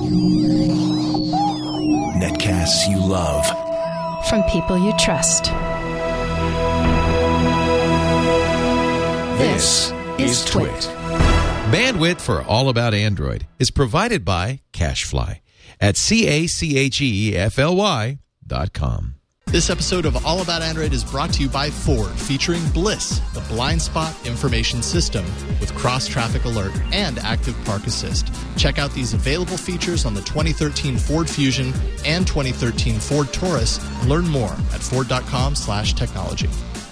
Netcasts you love. From people you trust. This is Twit. Bandwidth for All About Android is provided by CacheFly at CacheFly.com. This episode of All About Android is brought to you by Ford, featuring Bliss, the blind spot information system with cross-traffic alert and active park assist. Check out these available features on the 2013 Ford Fusion and 2013 Ford Taurus and learn more at ford.com/technology.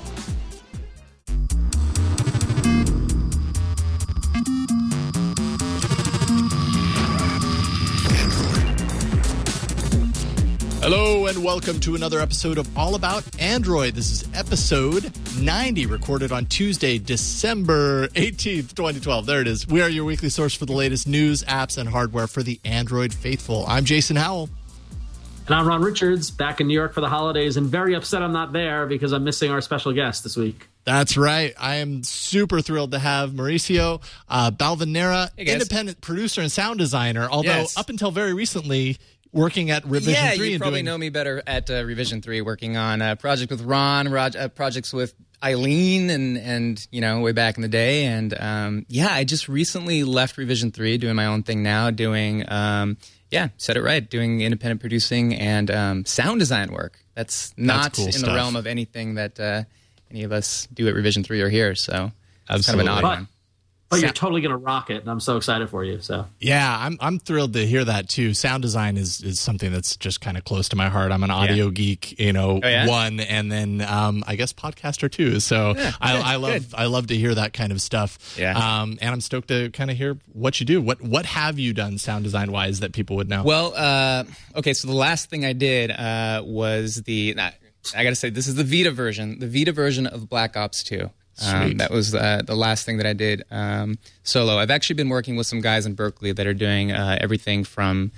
Hello and welcome to another episode of All About Android. This is episode 90, recorded on Tuesday, December 18th, 2012. There it is. We are your weekly source for the latest news, apps, and hardware for the Android faithful. I'm Jason Howell. And I'm Ron Richards, back in New York for the holidays, and very upset I'm not there because I'm missing our special guest this week. That's right. I am super thrilled to have Mauricio Balvanera, independent producer and sound designer, although up until very recently working at Revision 3. Yeah, you probably know me better at Revision 3, working on a project with Ron, projects with Eileen, and you know, way back in the day. And I just recently left Revision 3, doing my own thing now, doing, said it right, doing independent producing and sound design work. That's not cool in stuff. the realm of anything that any of us do at Revision 3 or here. So it's kind of an odd one. But you're totally going to rock it, and I'm so excited for you. So yeah, I'm thrilled to hear that too. Sound design is something that's just kind of close to my heart. I'm an audio geek, one, and then I guess podcaster too. So I love to hear that kind of stuff. Yeah. And I'm stoked to kind of hear what you do. What have you done sound design wise that people would know? Well, so the last thing I did was I got to say, this is the Vita version of Black Ops 2. That was the last thing that I did solo. I've actually been working with some guys in Berkeley that are doing everything from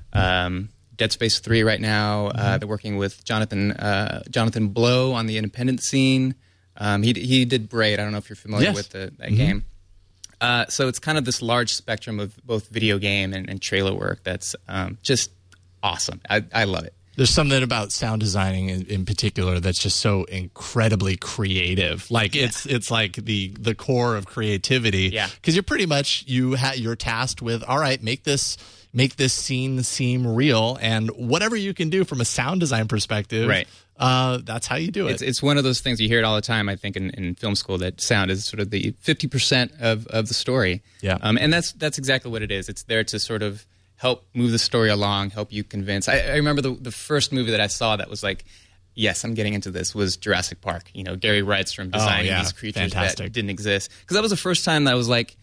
Dead Space 3 right now. They're working with Jonathan Blow on the independent scene. He did Braid. I don't know if you're familiar with that game. So it's kind of this large spectrum of both video game and trailer work that's just awesome. I love it. There's something about sound designing in particular that's just so incredibly creative. Like it's like the core of creativity. Yeah. Because you're pretty much you're tasked with, all right, make this scene seem real, and whatever you can do from a sound design perspective. Right. That's how you do it. It's one of those things you hear it all the time. I think in film school that sound is sort of the 50% of the story. Yeah. And that's exactly what it is. It's there to sort of help move the story along, help you convince. I remember the first movie that I saw that was like, yes, I'm getting into this, was Jurassic Park. You know, Gary Rydstrom designing these creatures that didn't exist. Because that was the first time that I was like,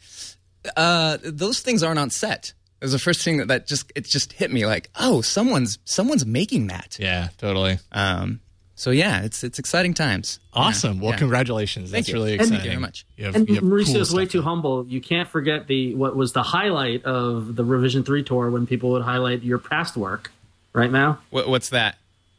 those things aren't on set. It was the first thing that just hit me like, oh, someone's making that. Yeah, totally. So yeah, it's exciting times. Awesome. Well, congratulations. That's really exciting. Thank you very much. And Mauricio's way too humble. You can't forget what was the highlight of the Revision 3 tour when people would highlight your past work. Right, Mal? What's that?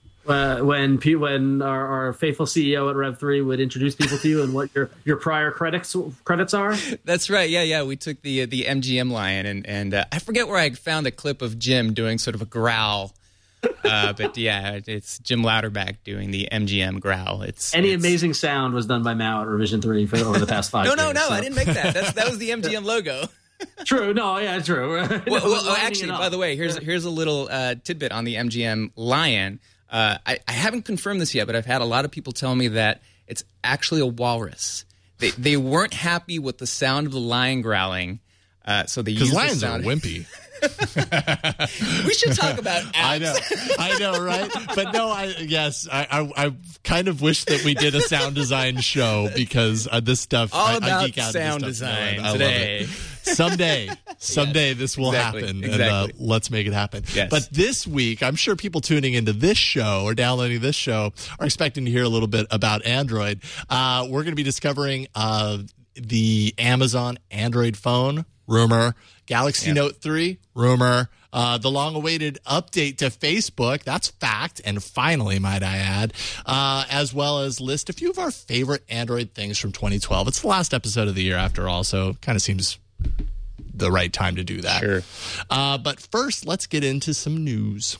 When our faithful CEO at Rev 3 would introduce people to you and what your prior credits are. That's right. Yeah. We took the MGM lion and I forget where I found a clip of Jim doing sort of a growl. But yeah, it's Jim Louderback doing the MGM growl. It's amazing sound was done by Mao at Revision 3 over the past 5 years. No, I didn't make that. That was the MGM logo. True. No, yeah, true. Well, actually, by the way, here's a little tidbit on the MGM lion. I haven't confirmed this yet, but I've had a lot of people tell me that it's actually a walrus. They weren't happy with the sound of the lion growling, so they used lions the sound. Are wimpy. We should talk about apps. I know, right? But no, I kind of wish that we did a sound design show because this stuff. All I about geek out sound this stuff. design I today. Love it. Someday this will happen, and let's make it happen. Yes. But this week, I'm sure people tuning into this show or downloading this show are expecting to hear a little bit about Android. We're going to be discovering the Amazon Android phone, rumor. Galaxy Note 3, rumor. The long-awaited update to Facebook, that's fact, and finally, might I add, as well as list a few of our favorite Android things from 2012. It's the last episode of the year, after all, so kind of seems the right time to do that. Sure. But first, let's get into some news.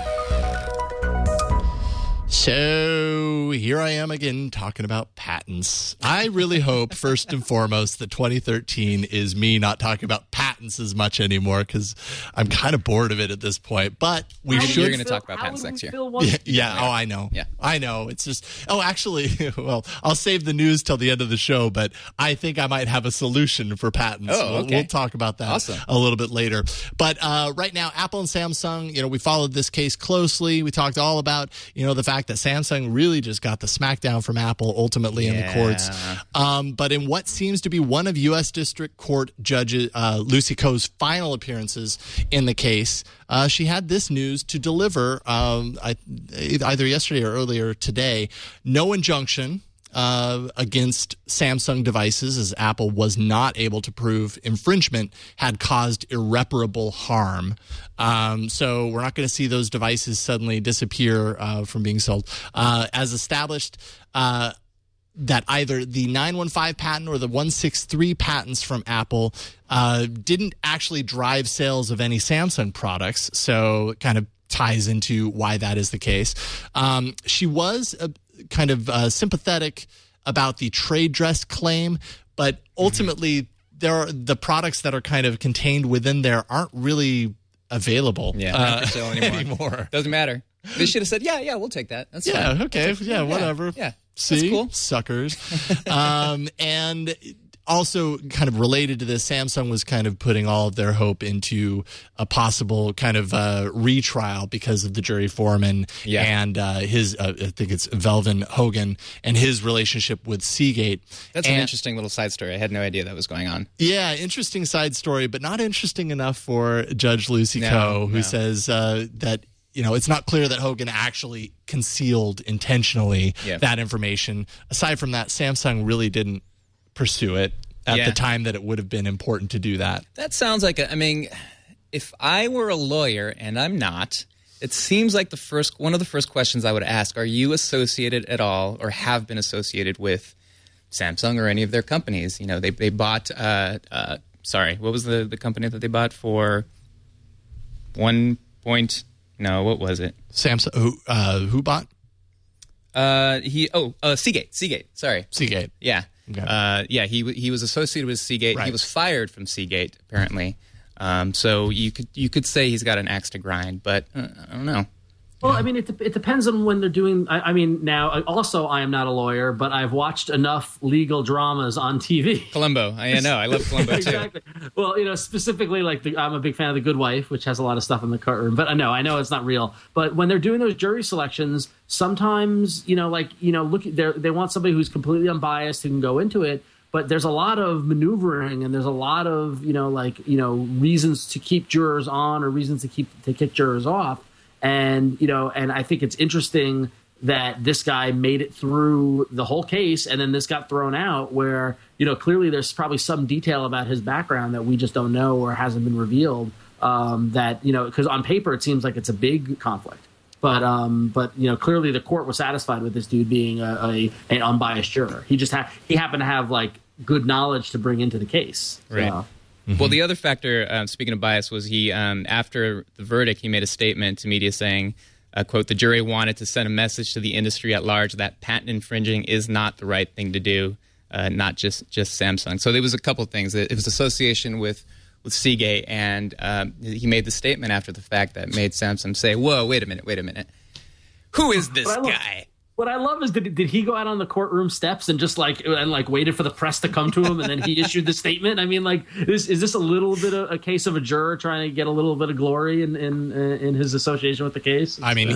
So here I am again talking about patents. I really hope, first and foremost, that 2013 is me not talking about patents as much anymore, because I'm kind of bored of it at this point. But we should. You're going to talk about patents next year. Yeah. Oh, I know. Yeah. I know. It's just. Oh, actually, well, I'll save the news till the end of the show. But I think I might have a solution for patents. Oh, okay. We'll talk about that a little bit later. But right now, Apple and Samsung. We followed this case closely. We talked all about the fact that Samsung really just got the smackdown from Apple ultimately in the courts. But in what seems to be one of U.S. District Court Judge Lucy Koh's final appearances in the case, she had this news to deliver either yesterday or earlier today. No injunction against Samsung devices, as Apple was not able to prove infringement had caused irreparable harm. So we're not going to see those devices suddenly disappear from being sold. As established, that either the 915 patent or the 163 patents from Apple didn't actually drive sales of any Samsung products. So it kind of ties into why that is the case. She was kind of sympathetic about the trade dress claim, but ultimately the products that are kind of contained within there aren't really available not for sale anymore. Doesn't matter. They should have said, yeah, we'll take that. That's fine. Okay. Yeah, whatever. Yeah. See? That's cool. Suckers. And also kind of related to this, Samsung was kind of putting all of their hope into a possible kind of retrial because of the jury foreman and his, I think it's Velvin Hogan, and his relationship with Seagate. That's an interesting little side story. I had no idea that was going on. Yeah, interesting side story, but not interesting enough for Judge Lucy Koh, who says that it's not clear that Hogan actually concealed intentionally that information. Aside from that, Samsung really didn't pursue it at the time that it would have been important to do that. That sounds like if I were a lawyer, and I'm not, it seems like one of the first questions I would ask, are you associated at all or have been associated with Samsung or any of their companies? They bought, what was the company that they bought for what was it? Samsung, who bought? Seagate. Sorry. Seagate. Yeah. Okay. He was associated with Seagate. Right. He was fired from Seagate, apparently. So you could say he's got an axe to grind, but I don't know. Well, it depends on when they're doing. Now, also, I am not a lawyer, but I've watched enough legal dramas on TV. Columbo, I know, I love Columbo too. Exactly. Well, specifically, I'm a big fan of The Good Wife, which has a lot of stuff in the courtroom. But I know it's not real. But when they're doing those jury selections, sometimes they want somebody who's completely unbiased who can go into it. But there's a lot of maneuvering, and there's a lot of reasons to keep jurors on or reasons to kick jurors off. And I think it's interesting that this guy made it through the whole case, and then this got thrown out where, clearly there's probably some detail about his background that we just don't know or hasn't been revealed, because on paper it seems like it's a big conflict. But clearly the court was satisfied with this dude being an unbiased juror. He happened to have good knowledge to bring into the case. Right. So. Well, the other factor, speaking of bias, was he, after the verdict, he made a statement to media saying, quote, "The jury wanted to send a message to the industry at large that patent infringing is not the right thing to do, not just Samsung." So there was a couple of things. It was association with Seagate, and he made the statement after the fact that made Samsung say, "Whoa, wait a minute. Who is this guy?" What I love is did he go out on the courtroom steps and just waited for the press to come to him and then he issued the statement? Is this a little bit of a case of a juror trying to get a little bit of glory in his association with the case?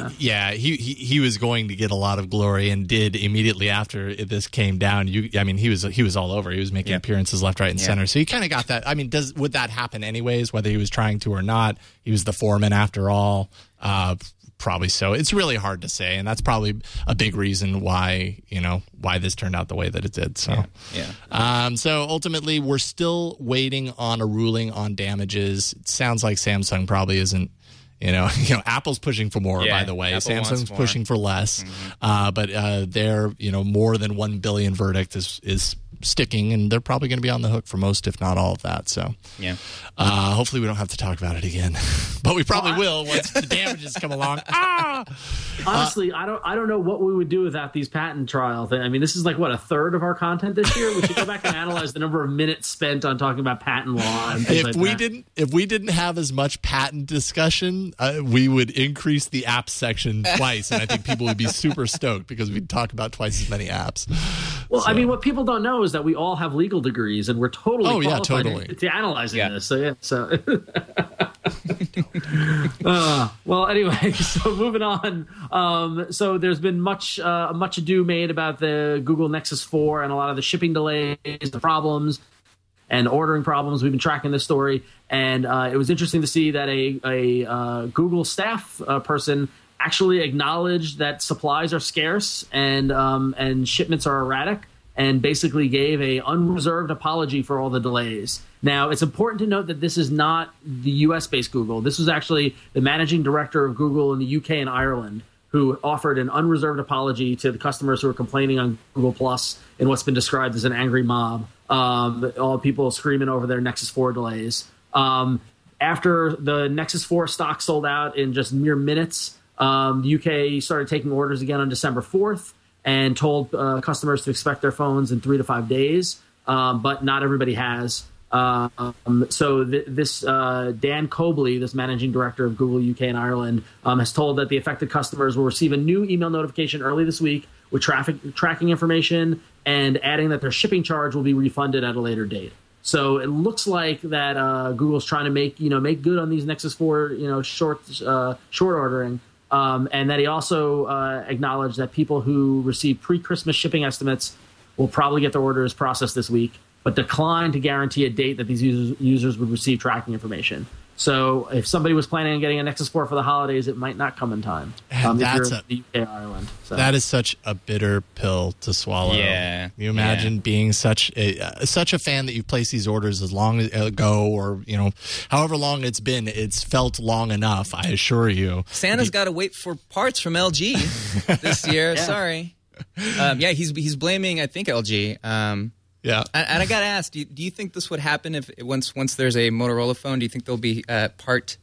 He was going to get a lot of glory and did immediately after this came down. He was all over. He was making appearances left, right, and center. So he kind of got that. Would that happen anyways, whether he was trying to or not? He was the foreman after all. Probably so. It's really hard to say, and that's probably a big reason why this turned out the way that it did. So, so ultimately, we're still waiting on a ruling on damages. It sounds like Samsung probably isn't. Apple's pushing for more. By the way, Apple Samsung's pushing for less. But their more than $1 billion verdict is sticking, and they're probably going to be on the hook for most, if not all of that. So, Yeah. Hopefully we don't have to talk about it again, but we probably will once the damages come along. Honestly, I don't know what we would do without these patent trial thing. I mean, this is like, what, a third of our content this year? We should go back and analyze the number of minutes spent on talking about patent law and things like that. If we didn't have as much patent discussion, we would increase the apps section twice, and I think people would be super stoked because we'd talk about twice as many apps. Well, I mean, what people don't know is that we all have legal degrees, and we're totally qualified to analyzing this. So yeah, so. Well, anyway, so moving on. So there's been much ado made about the Google Nexus 4 and a lot of the shipping delays, the problems, and ordering problems. We've been tracking this story, and it was interesting to see that a Google staff person actually acknowledged that supplies are scarce and shipments are erratic, and basically gave a unreserved apology for all the delays. Now, it's important to note that this is not the U.S.-based Google. This was actually the managing director of Google in the UK and Ireland, who offered an unreserved apology to the customers who were complaining on Google Plus in what's been described as an angry mob. All people screaming over their Nexus 4 delays. After the Nexus 4 stock sold out in just mere minutes, the UK started taking orders again on December 4th and told customers to expect their phones in 3 to 5 days, but not everybody has. So this Dan Cobley, this managing director of Google UK and Ireland, has told that the affected customers will receive a new email notification early this week with tracking information and adding that their shipping charge will be refunded at a later date. So it looks like that Google's trying to make good on these Nexus 4 short ordering. And that he also acknowledged that people who receive pre-Christmas shipping estimates will probably get their orders processed this week, but declined to guarantee a date that these users would receive tracking information. So if somebody was planning on getting a Nexus 4 for the holidays, it might not come in time. That's if you're in the UK, Ireland. So. That is such a bitter pill to swallow. Yeah. You imagine being such a fan that you've placed these orders as long ago, or however long it's been. It's felt long enough, I assure you. Santa's got to wait for parts from LG this year. Yeah. Sorry. He's blaming, I think, LG. Yeah, and I got to ask, do you think this would happen if once there's a Motorola phone? Do you think there'll be part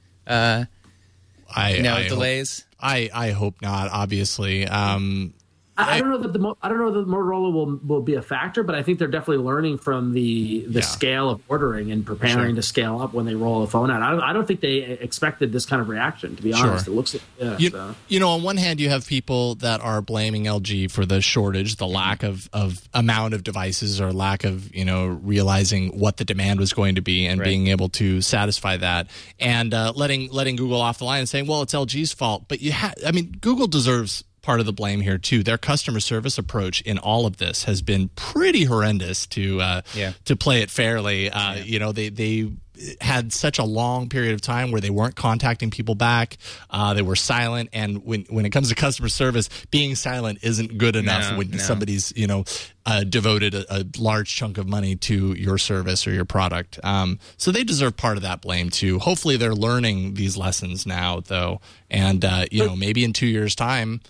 delays? I hope not. Obviously, I don't know that the Motorola will be a factor, but I think they're definitely learning from the scale of ordering and preparing to scale up when they roll a phone out. I don't think they expected this kind of reaction, to be honest. It looks like, on one hand, you have people that are blaming LG for the shortage, the lack of amount of devices, or lack of realizing what the demand was going to be and being able to satisfy that, and letting Google off the line and saying, well, it's LG's fault. But Google deserves part of the blame here too. Their customer service approach in all of this has been pretty horrendous to play it fairly. They had such a long period of time where they weren't contacting people back. They were silent, and when it comes to customer service, being silent isn't good enough when somebody's devoted a large chunk of money to your service or your product. So they deserve part of that blame too. Hopefully they're learning these lessons now, though, and maybe in 2 years' time,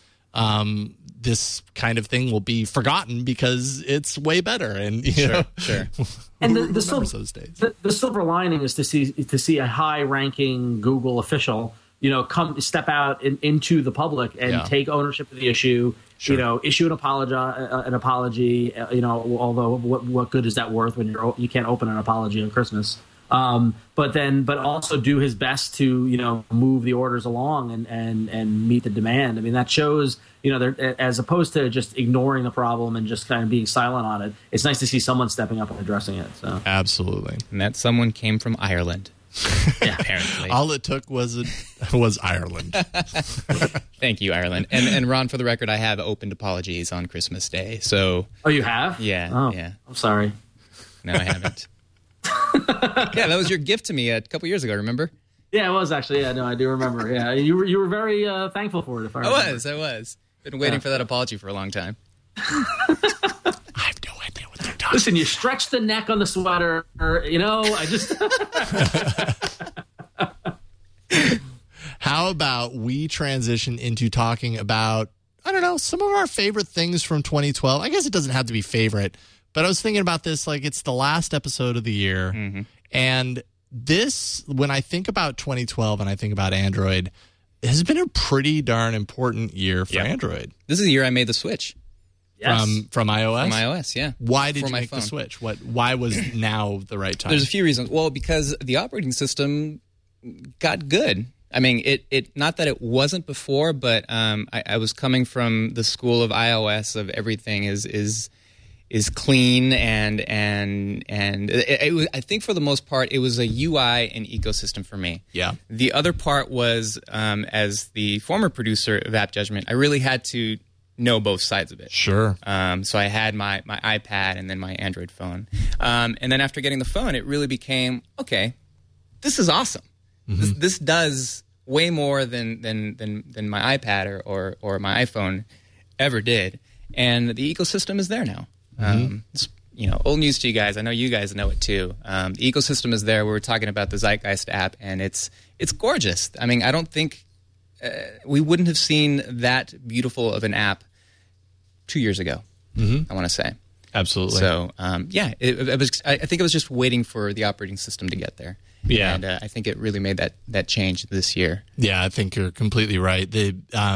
this kind of thing will be forgotten because it's way better. And sure. And the silver lining is to see a high-ranking Google official, step out into the public and take ownership of the issue. Sure. Issue an apology. Although what good is that worth when you can't open an apology on Christmas? But also do his best to move the orders along and meet the demand. I mean, that shows as opposed to just ignoring the problem and just kind of being silent on it. It's nice to see someone stepping up and addressing it. So absolutely, and that someone came from Ireland. Yeah, apparently, all it took was Ireland. Thank you, Ireland. And Ron, for the record, I have opened apologies on Christmas Day. So you have? Yeah. Oh, yeah. I'm sorry. No, I haven't. Yeah, that was your gift to me a couple years ago, remember? Yeah, it was actually. Yeah, no, I do remember. Yeah, you were very thankful for it, if I remember. I was. Been waiting for that apology for a long time. I have no idea what they're talking Listen, you stretch the neck on the sweater, I just... How about we transition into talking about, I don't know, some of our favorite things from 2012? I guess it doesn't have to be favorite, But I was thinking about this, like it's the last episode of the year. And this, when I think about 2012 and I think about Android, it has been a pretty darn important year for Android. This is the year I made the switch. Yes. From iOS? From iOS, yeah. Why did For you my make phone. the switch? Why was now the right time? There's a few reasons. Well, because the operating system got good. I mean, it not that it wasn't before, but I was coming from the school of iOS of everything is clean and it was, I think for the most part it was a UI and ecosystem for me. Yeah. The other part was as the former producer of App Judgment, I really had to know both sides of it. Sure. So I had my iPad and then my Android phone. And then after getting the phone, it really became, okay, this is awesome. This does way more than my iPad or my iPhone ever did. And the ecosystem is there now. It's, old news to you guys. I know you guys know it too. The ecosystem is there. We were talking about the Zeitgeist app, and it's gorgeous. I mean, I don't think we wouldn't have seen that beautiful of an app 2 years ago. I want to say. Absolutely. So, it was. I think it was just waiting for the operating system to get there. Yeah. And I think it really made that change this year. Yeah, I think you're completely right. The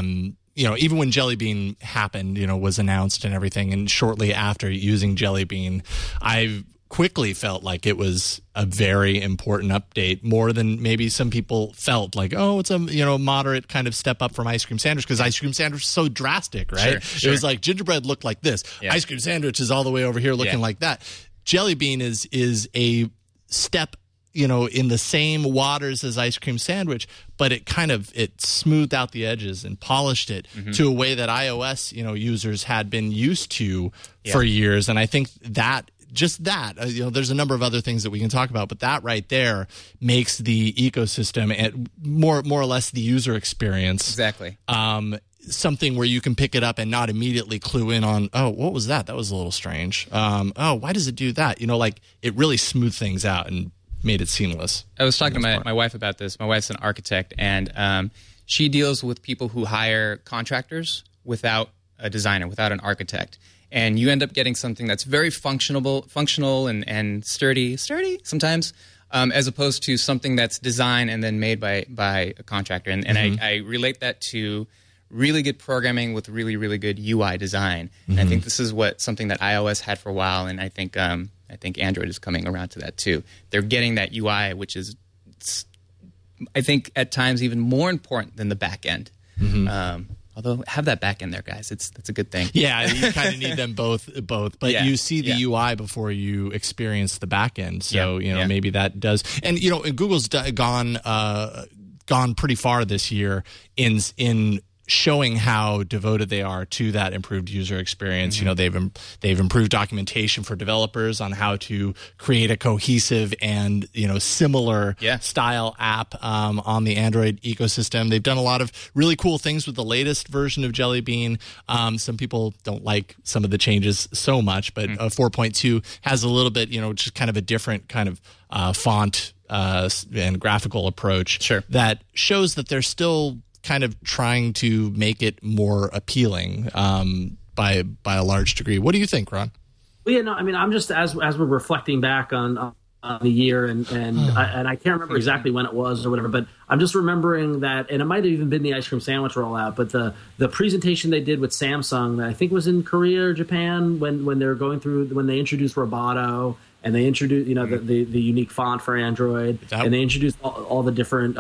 even when Jelly Bean happened, was announced and everything, and shortly after using Jelly Bean, I quickly felt like it was a very important update, more than maybe some people felt like, oh, it's a moderate kind of step up from Ice Cream Sandwich, because Ice Cream Sandwich is so drastic, right? Sure. It was like gingerbread looked like this. Yeah. Ice Cream Sandwich is all the way over here looking like that. Jelly Bean is a step in the same waters as Ice Cream Sandwich, but it smoothed out the edges and polished it to a way that iOS, users had been used to for years. And I think that there's a number of other things that we can talk about, but that right there makes the ecosystem and more or less the user experience Exactly. Something where you can pick it up and not immediately clue in on, oh, what was that? That was a little strange. Oh, why does it do that? It really smoothed things out and made it seamless. I was talking to my wife about this. My wife's an architect, and she deals with people who hire contractors without a designer, without an architect. And you end up getting something that's very functional and sturdy sometimes, as opposed to something that's designed and then made by a contractor. And I relate that to really good programming with really, really good UI design. And I think this is something that iOS had for a while, and I think Android is coming around to that too. They're getting that UI, which is, I think, at times even more important than the back end. Although have that back end there, guys. That's a good thing. Yeah, you kind of need them both. But you see the UI before you experience the back end. So maybe that does. And Google's gone pretty far this year in showing how devoted they are to that improved user experience. They've improved documentation for developers on how to create a cohesive and similar style app on the Android ecosystem. They've done a lot of really cool things with the latest version of Jelly Bean. Some people don't like some of the changes so much, but 4.2 has a little bit, just kind of a different kind of font and graphical approach that shows that they're still kind of trying to make it more appealing by a large degree. What do you think, Ron? Well, I mean, I'm just as we're reflecting back on the year, and I can't remember exactly when it was or whatever, but I'm just remembering that, and it might have even been the Ice Cream Sandwich rollout, but the presentation they did with Samsung, that I think was in Korea or Japan, when they were going through, when they introduced Roboto. And they introduced, the unique font for Android, and they introduced all the different,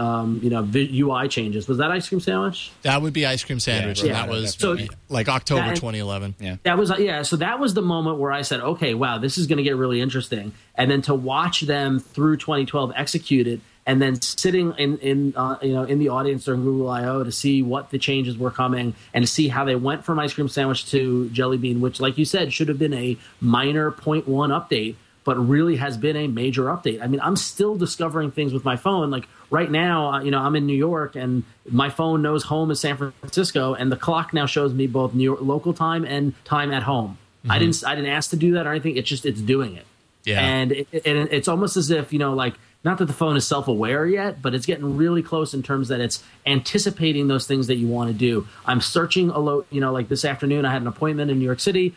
UI changes. Was that Ice Cream Sandwich? That would be Ice Cream Sandwich, and that was like October 2011. Yeah, that was So that was the moment where I said, okay, wow, this is going to get really interesting. And then to watch them through 2012 execute it, and then sitting in the audience during Google I/O to see what the changes were coming and to see how they went from Ice Cream Sandwich to Jelly Bean, which, like you said, should have been a minor 0.1 update, but really has been a major update. I mean, I'm still discovering things with my phone. Like right now, I'm in New York, and my phone knows home is San Francisco, and the clock now shows me both New York local time and time at home. I didn't ask to do that or anything. It's doing it. Yeah. And it's almost as if, not that the phone is self-aware yet, but it's getting really close in terms that it's anticipating those things that you want to do. I'm searching like this afternoon, I had an appointment in New York City.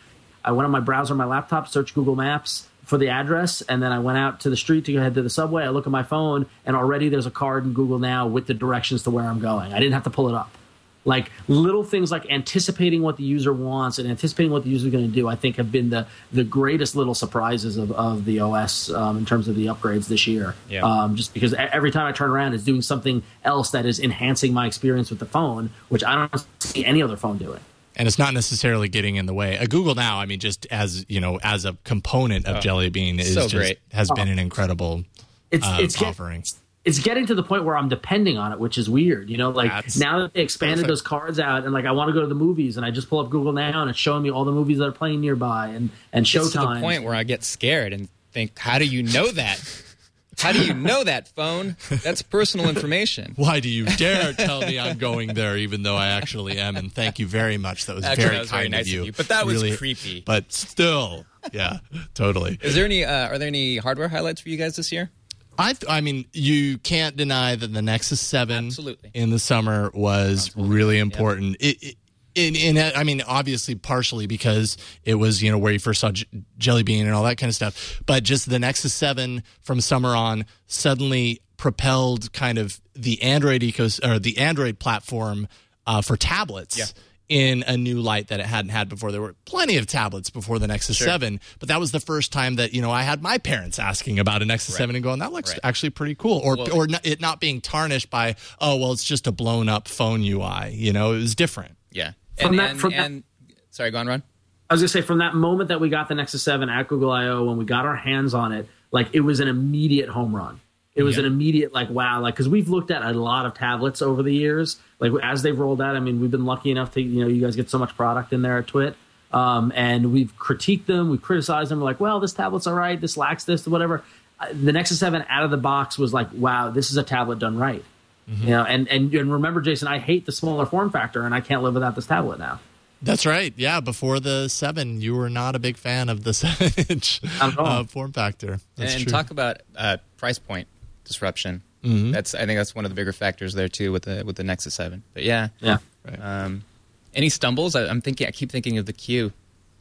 I went on my browser on my laptop, searched Google Maps for the address, and then I went out to the street to go head to the subway. I look at my phone, and already there's a card in Google Now with the directions to where I'm going. I didn't have to pull it up. Like little things like anticipating what the user wants and anticipating what the user is going to do, I think have been the greatest little surprises of the OS in terms of the upgrades this year. Yeah. Just because every time I turn around, it's doing something else that is enhancing my experience with the phone, which I don't see any other phone doing. And it's not necessarily getting in the way. Google Now, I mean, just as as a component of Jelly Bean, is so just has been an incredible offering. It's getting to the point where I'm depending on it, which is weird. Now that they expanded those cards out, and like I want to go to the movies, and I just pull up Google Now, and it's showing me all the movies that are playing nearby, and Showtime. It's to the point where I get scared and think, how do you know that? How do you know that, phone? That's personal information. Why do you dare tell me I'm going there, even though I actually am? And thank you very much. That was very kind nice of you. But that was really creepy. But still, yeah, totally. Is there any? Are there any hardware highlights for you guys this year? I mean, you can't deny that the Nexus 7 Absolutely. in the summer was really important. Yeah. I mean, obviously, partially because it was, where you first saw Jelly Bean and all that kind of stuff. But just the Nexus 7 from summer on suddenly propelled kind of the Android the Android platform for tablets. Yeah. In a new light that it hadn't had before. There were plenty of tablets before the Nexus 7, but that was the first time that, I had my parents asking about a Nexus 7 and going, that looks actually pretty cool. Or it not being tarnished by, it's just a blown up phone UI. It was different. Yeah. Sorry, go on, Ron. I was going to say, from that moment that we got the Nexus 7 at Google I/O, when we got our hands on it, like it was an immediate home run. It was an immediate wow, because we've looked at a lot of tablets over the years, like as they've rolled out. I mean, we've been lucky enough to, you guys get so much product in there at Twit, and we've critiqued them, we've criticized them. We're like, well, this tablet's all right, this lacks this, whatever. The Nexus 7 out of the box was like, wow, this is a tablet done right. Mm-hmm. And remember, Jason, I hate the smaller form factor, and I can't live without this tablet now. That's right. Yeah, before the 7, you were not a big fan of the 7-inch form factor. That's true. Talk about price point disruption. Mm-hmm. I think that's one of the bigger factors there too with the Nexus 7. But yeah. Right. Any stumbles? I keep thinking of the Q.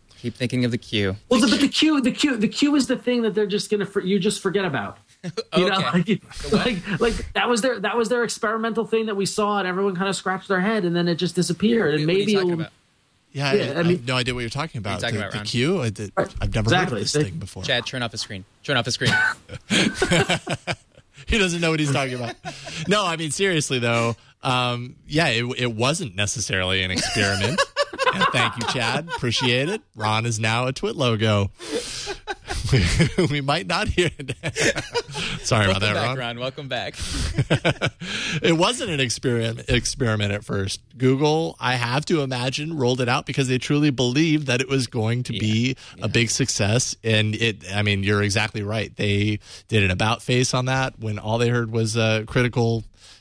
Well, but the Q is the thing that they're just you just forget about. Okay. Like that was their experimental thing that we saw, and everyone kind of scratched their head, and then it just disappeared. And maybe what are you talking about? Yeah, I have no idea what you're talking about. The Q? I've never heard of this thing before. Chad, turn off the screen. Turn off the screen. He doesn't know what he's talking about. No, I mean, seriously, though, it wasn't necessarily an experiment. And thank you, Chad. Appreciate it. Ron is now a Twit logo. We might not hear it. Sorry about that, Ron. Welcome back. It wasn't an experiment at first. Google, I have to imagine, rolled it out because they truly believed that it was going to be a big success. And you're exactly right. They did an about face on that when all they heard was critical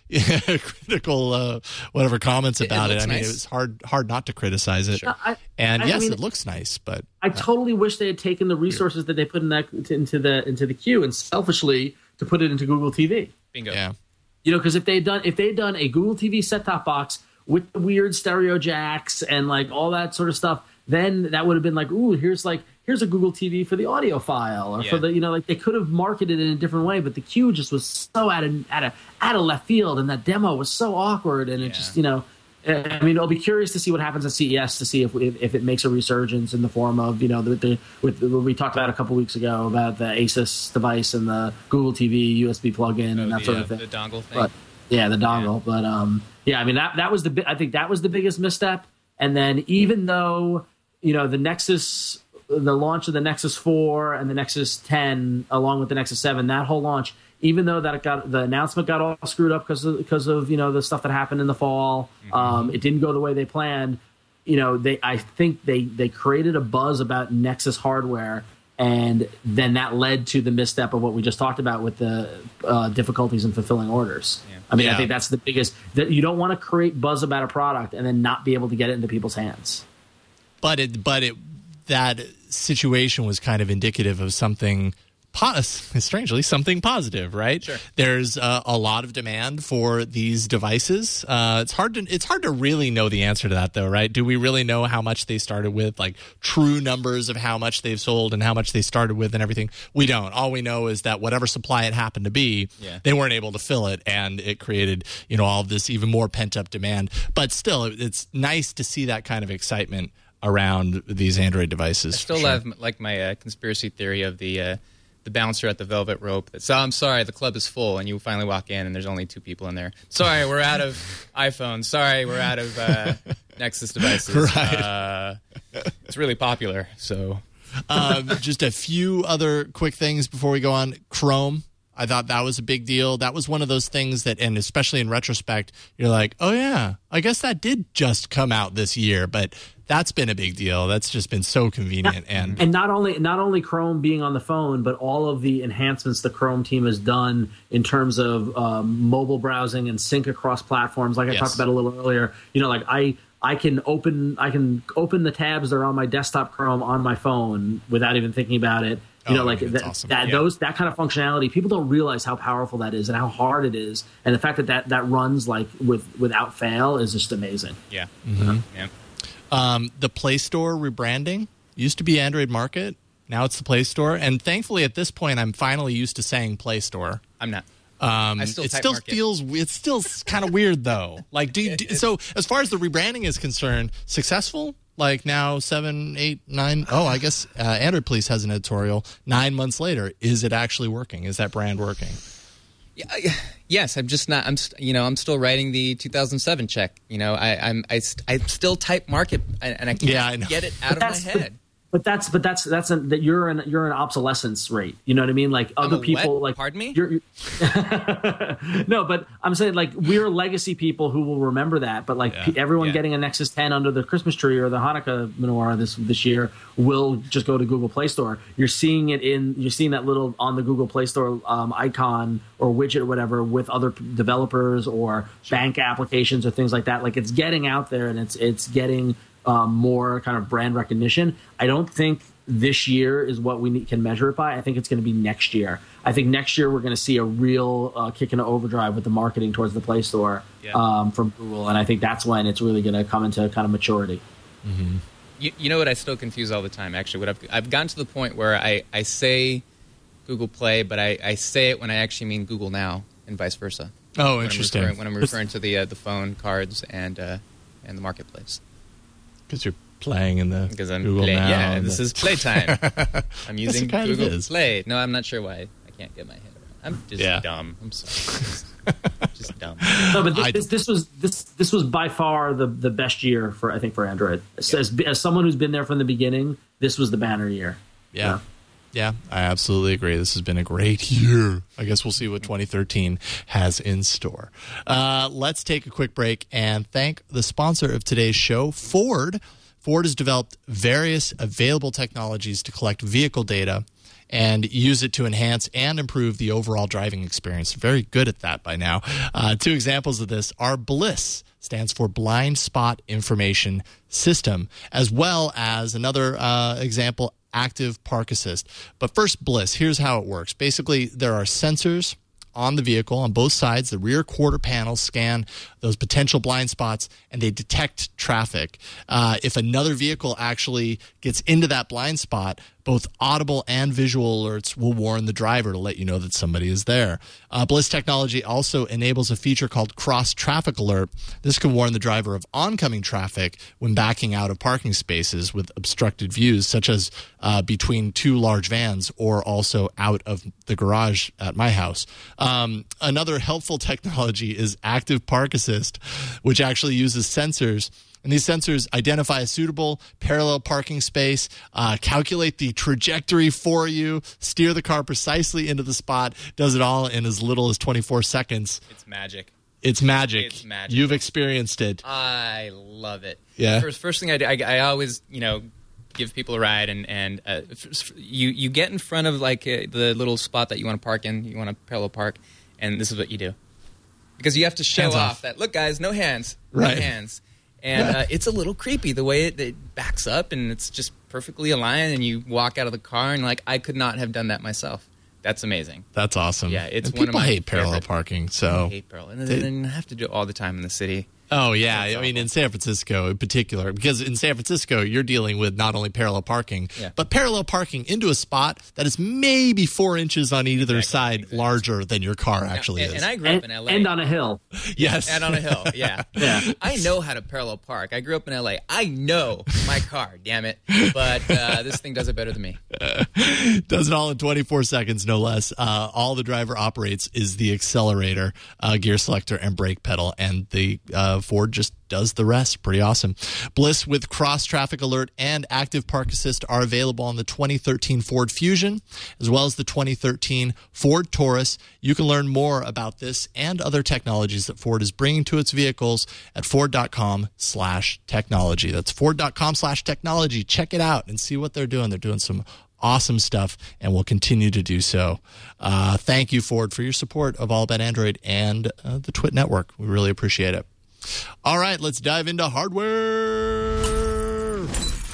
whatever comments about it. I mean, nice. It was hard not to criticize it. Sure. It looks nice, but I totally wish they had taken the resources that they put into the queue and selfishly to put it into Google TV. Bingo. Yeah. Because if they'd done a Google TV set-top box with the weird stereo jacks and like all that sort of stuff, then that would have been like, ooh, here's a Google TV for the audio file, or for the they could have marketed it in a different way, but the Q just was so out of left field, and that demo was so awkward, and it just I'll be curious to see what happens at CES to see if it makes a resurgence in the form of what we talked about a couple weeks ago about the Asus device and the Google TV USB plug-in and that sort of thing. The dongle thing. But, the dongle. Yeah. But that was I think that was the biggest misstep. And then even though the launch of the Nexus 4 and the Nexus 10, along with the Nexus 7, that whole launch, even though the announcement got all screwed up because of the stuff that happened in the fall, it didn't go the way they planned. I think they created a buzz about Nexus hardware, and then that led to the misstep of what we just talked about with the difficulties in fulfilling orders. Yeah. I think that's the biggest. That you don't want to create buzz about a product and then not be able to get it into people's hands. But that situation was kind of indicative of something strangely something positive, right? Sure. There's a lot of demand for these devices. It's hard to really know the answer to that, though, right? Do we really know how much they started with, like true numbers of how much they've sold and how much they started with and everything? We don't. All we know is that whatever supply it happened to be, they weren't able to fill it, and it created, all of this even more pent up demand. But still, it's nice to see that kind of excitement around these Android devices. I still have like my conspiracy theory of the bouncer at the velvet rope that says, I'm sorry, the club is full, and you finally walk in and there's only 2 people in there. Sorry, we're out of iPhone. Sorry, we're out of Nexus devices. Right. It's really popular, so... Just a few other quick things before we go on. Chrome, I thought that was a big deal. That was one of those things that, and especially in retrospect, you're like, oh yeah, I guess that did just come out this year, but that's been a big deal. That's just been so convenient. And not only Chrome being on the phone, but all of the enhancements the Chrome team has done in terms of mobile browsing and sync across platforms, like I talked about a little earlier. I can open the tabs that are on my desktop Chrome on my phone without even thinking about it. Awesome. That kind of functionality, people don't realize how powerful that is and how hard it is, and the fact that runs like without fail is just amazing. Yeah. Mm-hmm. Yeah. The Play Store rebranding used to be Android Market, now it's the Play Store, and thankfully at this point I'm finally used to saying Play Store. I'm not. It's still kind of weird though. Like, so as far as the rebranding is concerned, successful? Like now 7, 8, 9. Oh, I guess Android Police has an editorial. 9 months later, is it actually working? Is that brand working? Yes, I'm just not. I'm still writing the 2007 check. I still type market and I can't get it out of my head. But you're an obsolescence rate. You know what I mean? Like other people, like pardon me. No, but I'm saying like we're legacy people who will remember that. But like everyone getting a Nexus 10 under the Christmas tree or the Hanukkah menorah this year will just go to Google Play Store. You're seeing that little on the Google Play Store icon or widget or whatever with other developers or bank applications or things like that. Like it's getting out there and it's getting more kind of brand recognition. I don't think this year is what we can measure it by. I think it's going to be next year. I think next year we're going to see a real kick into overdrive with the marketing towards the Play Store from Google, and I think that's when it's really going to come into kind of maturity. Mm-hmm. You know what I still confuse all the time, actually? I've gotten to the point where I say Google Play, but I say it when I actually mean Google Now and vice versa. Oh, interesting. When I'm referring to the phone, cards, and the marketplace. Because you're playing in the Google Now. Yeah, this is playtime. I'm using Google Play. No, I'm not sure why I can't get my head around. I'm just dumb. I'm sorry. Just dumb. No, but this was by far the best year for Android. As someone who's been there from the beginning, this was the banner year. Yeah. Yeah, I absolutely agree. This has been a great year. I guess we'll see what 2013 has in store. Let's take a quick break and thank the sponsor of today's show, Ford. Ford has developed various available technologies to collect vehicle data and use it to enhance and improve the overall driving experience. Very good at that by now. 2 examples of this are BLIS, stands for Blind Spot Information System, as well as another example, Active Park Assist. But first, BLIS. Here's how it works. Basically, there are sensors on the vehicle on both sides. The rear quarter panels scan those potential blind spots, and they detect traffic. If another vehicle actually gets into that blind spot, both audible and visual alerts will warn the driver to let you know that somebody is there. BLIS technology also enables a feature called Cross Traffic Alert. This can warn the driver of oncoming traffic when backing out of parking spaces with obstructed views, such as between 2 large vans or also out of the garage at my house. Another helpful technology is Active Park Assist, which actually uses sensors. And these sensors identify a suitable parallel parking space, calculate the trajectory for you, steer the car precisely into the spot, does it all in as little as 24 seconds. It's magic. It's magic. It's magic. You've experienced it. I love it. Yeah. First thing I do, I always, give people a ride, and you get in front of like the little spot that you want to park in. You want to parallel park, and this is what you do. Because you have to show off that, look, guys, no hands. No hands. And it's a little creepy the way it backs up, and it's just perfectly aligned, and you walk out of the car, and like, I could not have done that myself. That's amazing. That's awesome. Yeah, it's and one of people my hate parallel favorite- parking. So I hate parallel, and then you have to do it all the time in the city. Oh, yeah. I mean, in San Francisco in particular, because in San Francisco, you're dealing with not only parallel parking, but parallel parking into a spot that is maybe 4 inches on either side larger than your car actually is. And I grew up in LA. And on a hill. Yes. And on a hill, yeah. Yeah. I know how to parallel park. I grew up in LA. I know my car, damn it. But this thing does it better than me. Does it all in 24 seconds, no less. All the driver operates is the accelerator, gear selector, and brake pedal. And the Ford just does the rest. Pretty awesome. Bliss with cross traffic alert and active park assist are available on the 2013 Ford Fusion, as well as the 2013 Ford Taurus. You can learn more about this and other technologies that Ford is bringing to its vehicles at Ford.com/technology. That's Ford.com/technology. Check it out and see what they're doing. They're doing some awesome stuff and will continue to do so. Thank you, Ford, for your support of All About Android and the Twit Network. We really appreciate it. All right, let's dive into hardware.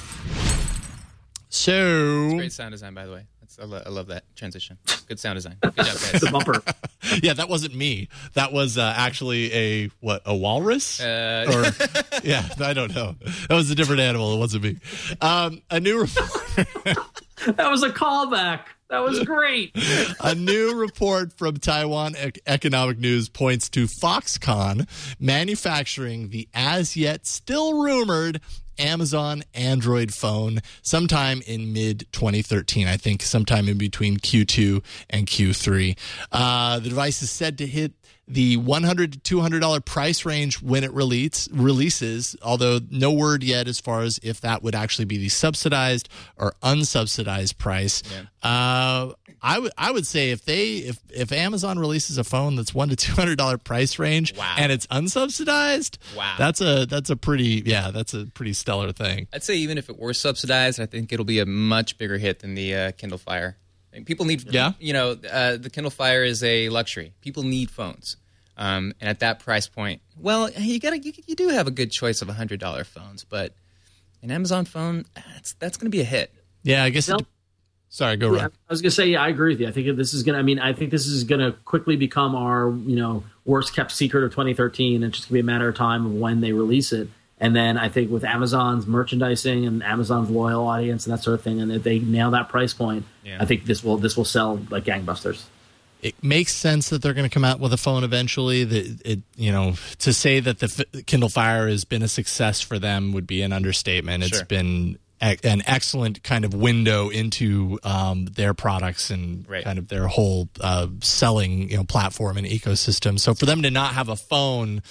So, Great sound design, by the way. I love that transition. Good sound design. Good job, guys. The bumper. yeah, that wasn't me. That was actually a walrus? Yeah, I don't know. That was a different animal. It wasn't me. A new report. That was a callback. That was great. A new report from Taiwan Economic News points to Foxconn manufacturing the as yet still rumored Amazon Android phone sometime in mid-2013. I think sometime in between Q2 and Q3. The device is said to hit the $100 to $200 price range when it releases, although no word yet as far as if that would actually be the subsidized or unsubsidized price. Yeah. I would say if Amazon releases a phone that's $100 to $200 price range and it's unsubsidized, that's a pretty stellar thing. I'd say even if it were subsidized, I think it'll be a much bigger hit than the Kindle Fire. People need, the Kindle Fire is a luxury. People need phones, and at that price point, well, you do have a good choice of $100 phones, but an Amazon phone, that's going to be a hit. Yeah, I guess. Sorry, go Ron. I was going to say, I agree with you. I think this is going to. I think this is going to quickly become our worst kept secret of 2013. It's just going to be a matter of time of when they release it. And then I think with Amazon's merchandising and Amazon's loyal audience and that sort of thing, and if they nail that price point, I think this will sell like gangbusters. It makes sense that they're going to come out with a phone eventually. To say that the Kindle Fire has been a success for them would be an understatement. It's been an excellent kind of window into their products and kind of their whole selling platform and ecosystem. So for them to not have a phone,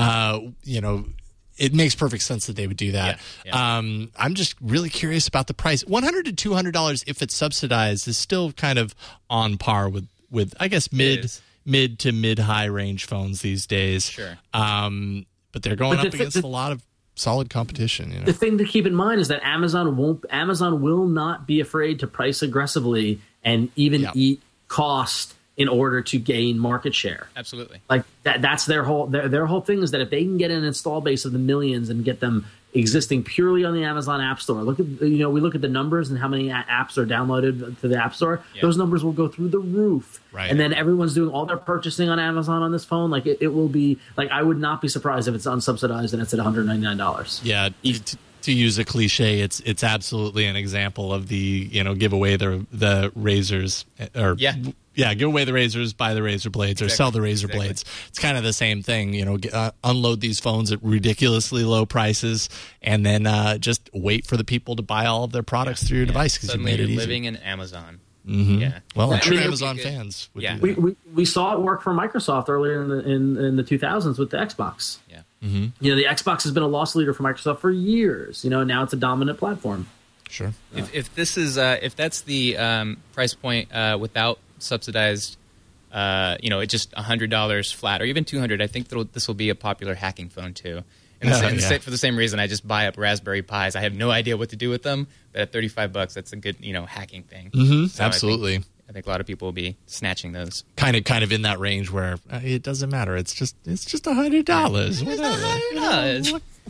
it makes perfect sense that they would do that. Yeah. I'm just really curious about the price. $100 to $200, if it's subsidized, is still kind of on par with I guess mid to mid high range phones these days. Sure. But they're going up against a lot of solid competition. The thing to keep in mind is that Amazon will not be afraid to price aggressively and even eat cost in order to gain market share. Absolutely. Like that's their whole thing is that if they can get an install base of the millions and get them existing purely on the Amazon App Store. We look at the numbers and how many apps are downloaded to the App Store. Yeah. Those numbers will go through the roof. Right. And then everyone's doing all their purchasing on Amazon on this phone. Like it will be like I would not be surprised if it's unsubsidized and it's at $199. Yeah. To use a cliche, it's absolutely an example of the give away the razors give away the razors, buy the razor blades, or sell the razor blades. It's kind of the same thing. Unload these phones at ridiculously low prices, and then just wait for the people to buy all of their products through your device because you made it easy. Living in Amazon. Mm-hmm. Yeah. Well, true Amazon fans would do that. We saw it work for Microsoft earlier in the 2000s with the Xbox. Yeah. Mm-hmm. The Xbox has been a loss leader for Microsoft for years. Now it's a dominant platform. Sure. If this is if that's the price point without subsidized, it's just $100 flat or even $200. I think this will be a popular hacking phone too. And for the same reason, I just buy up Raspberry Pis. I have no idea what to do with them, but at $35, that's a good hacking thing. Mm-hmm. So absolutely. I think a lot of people will be snatching those. Kind of in that range where it doesn't matter. It's just $100. Whatever.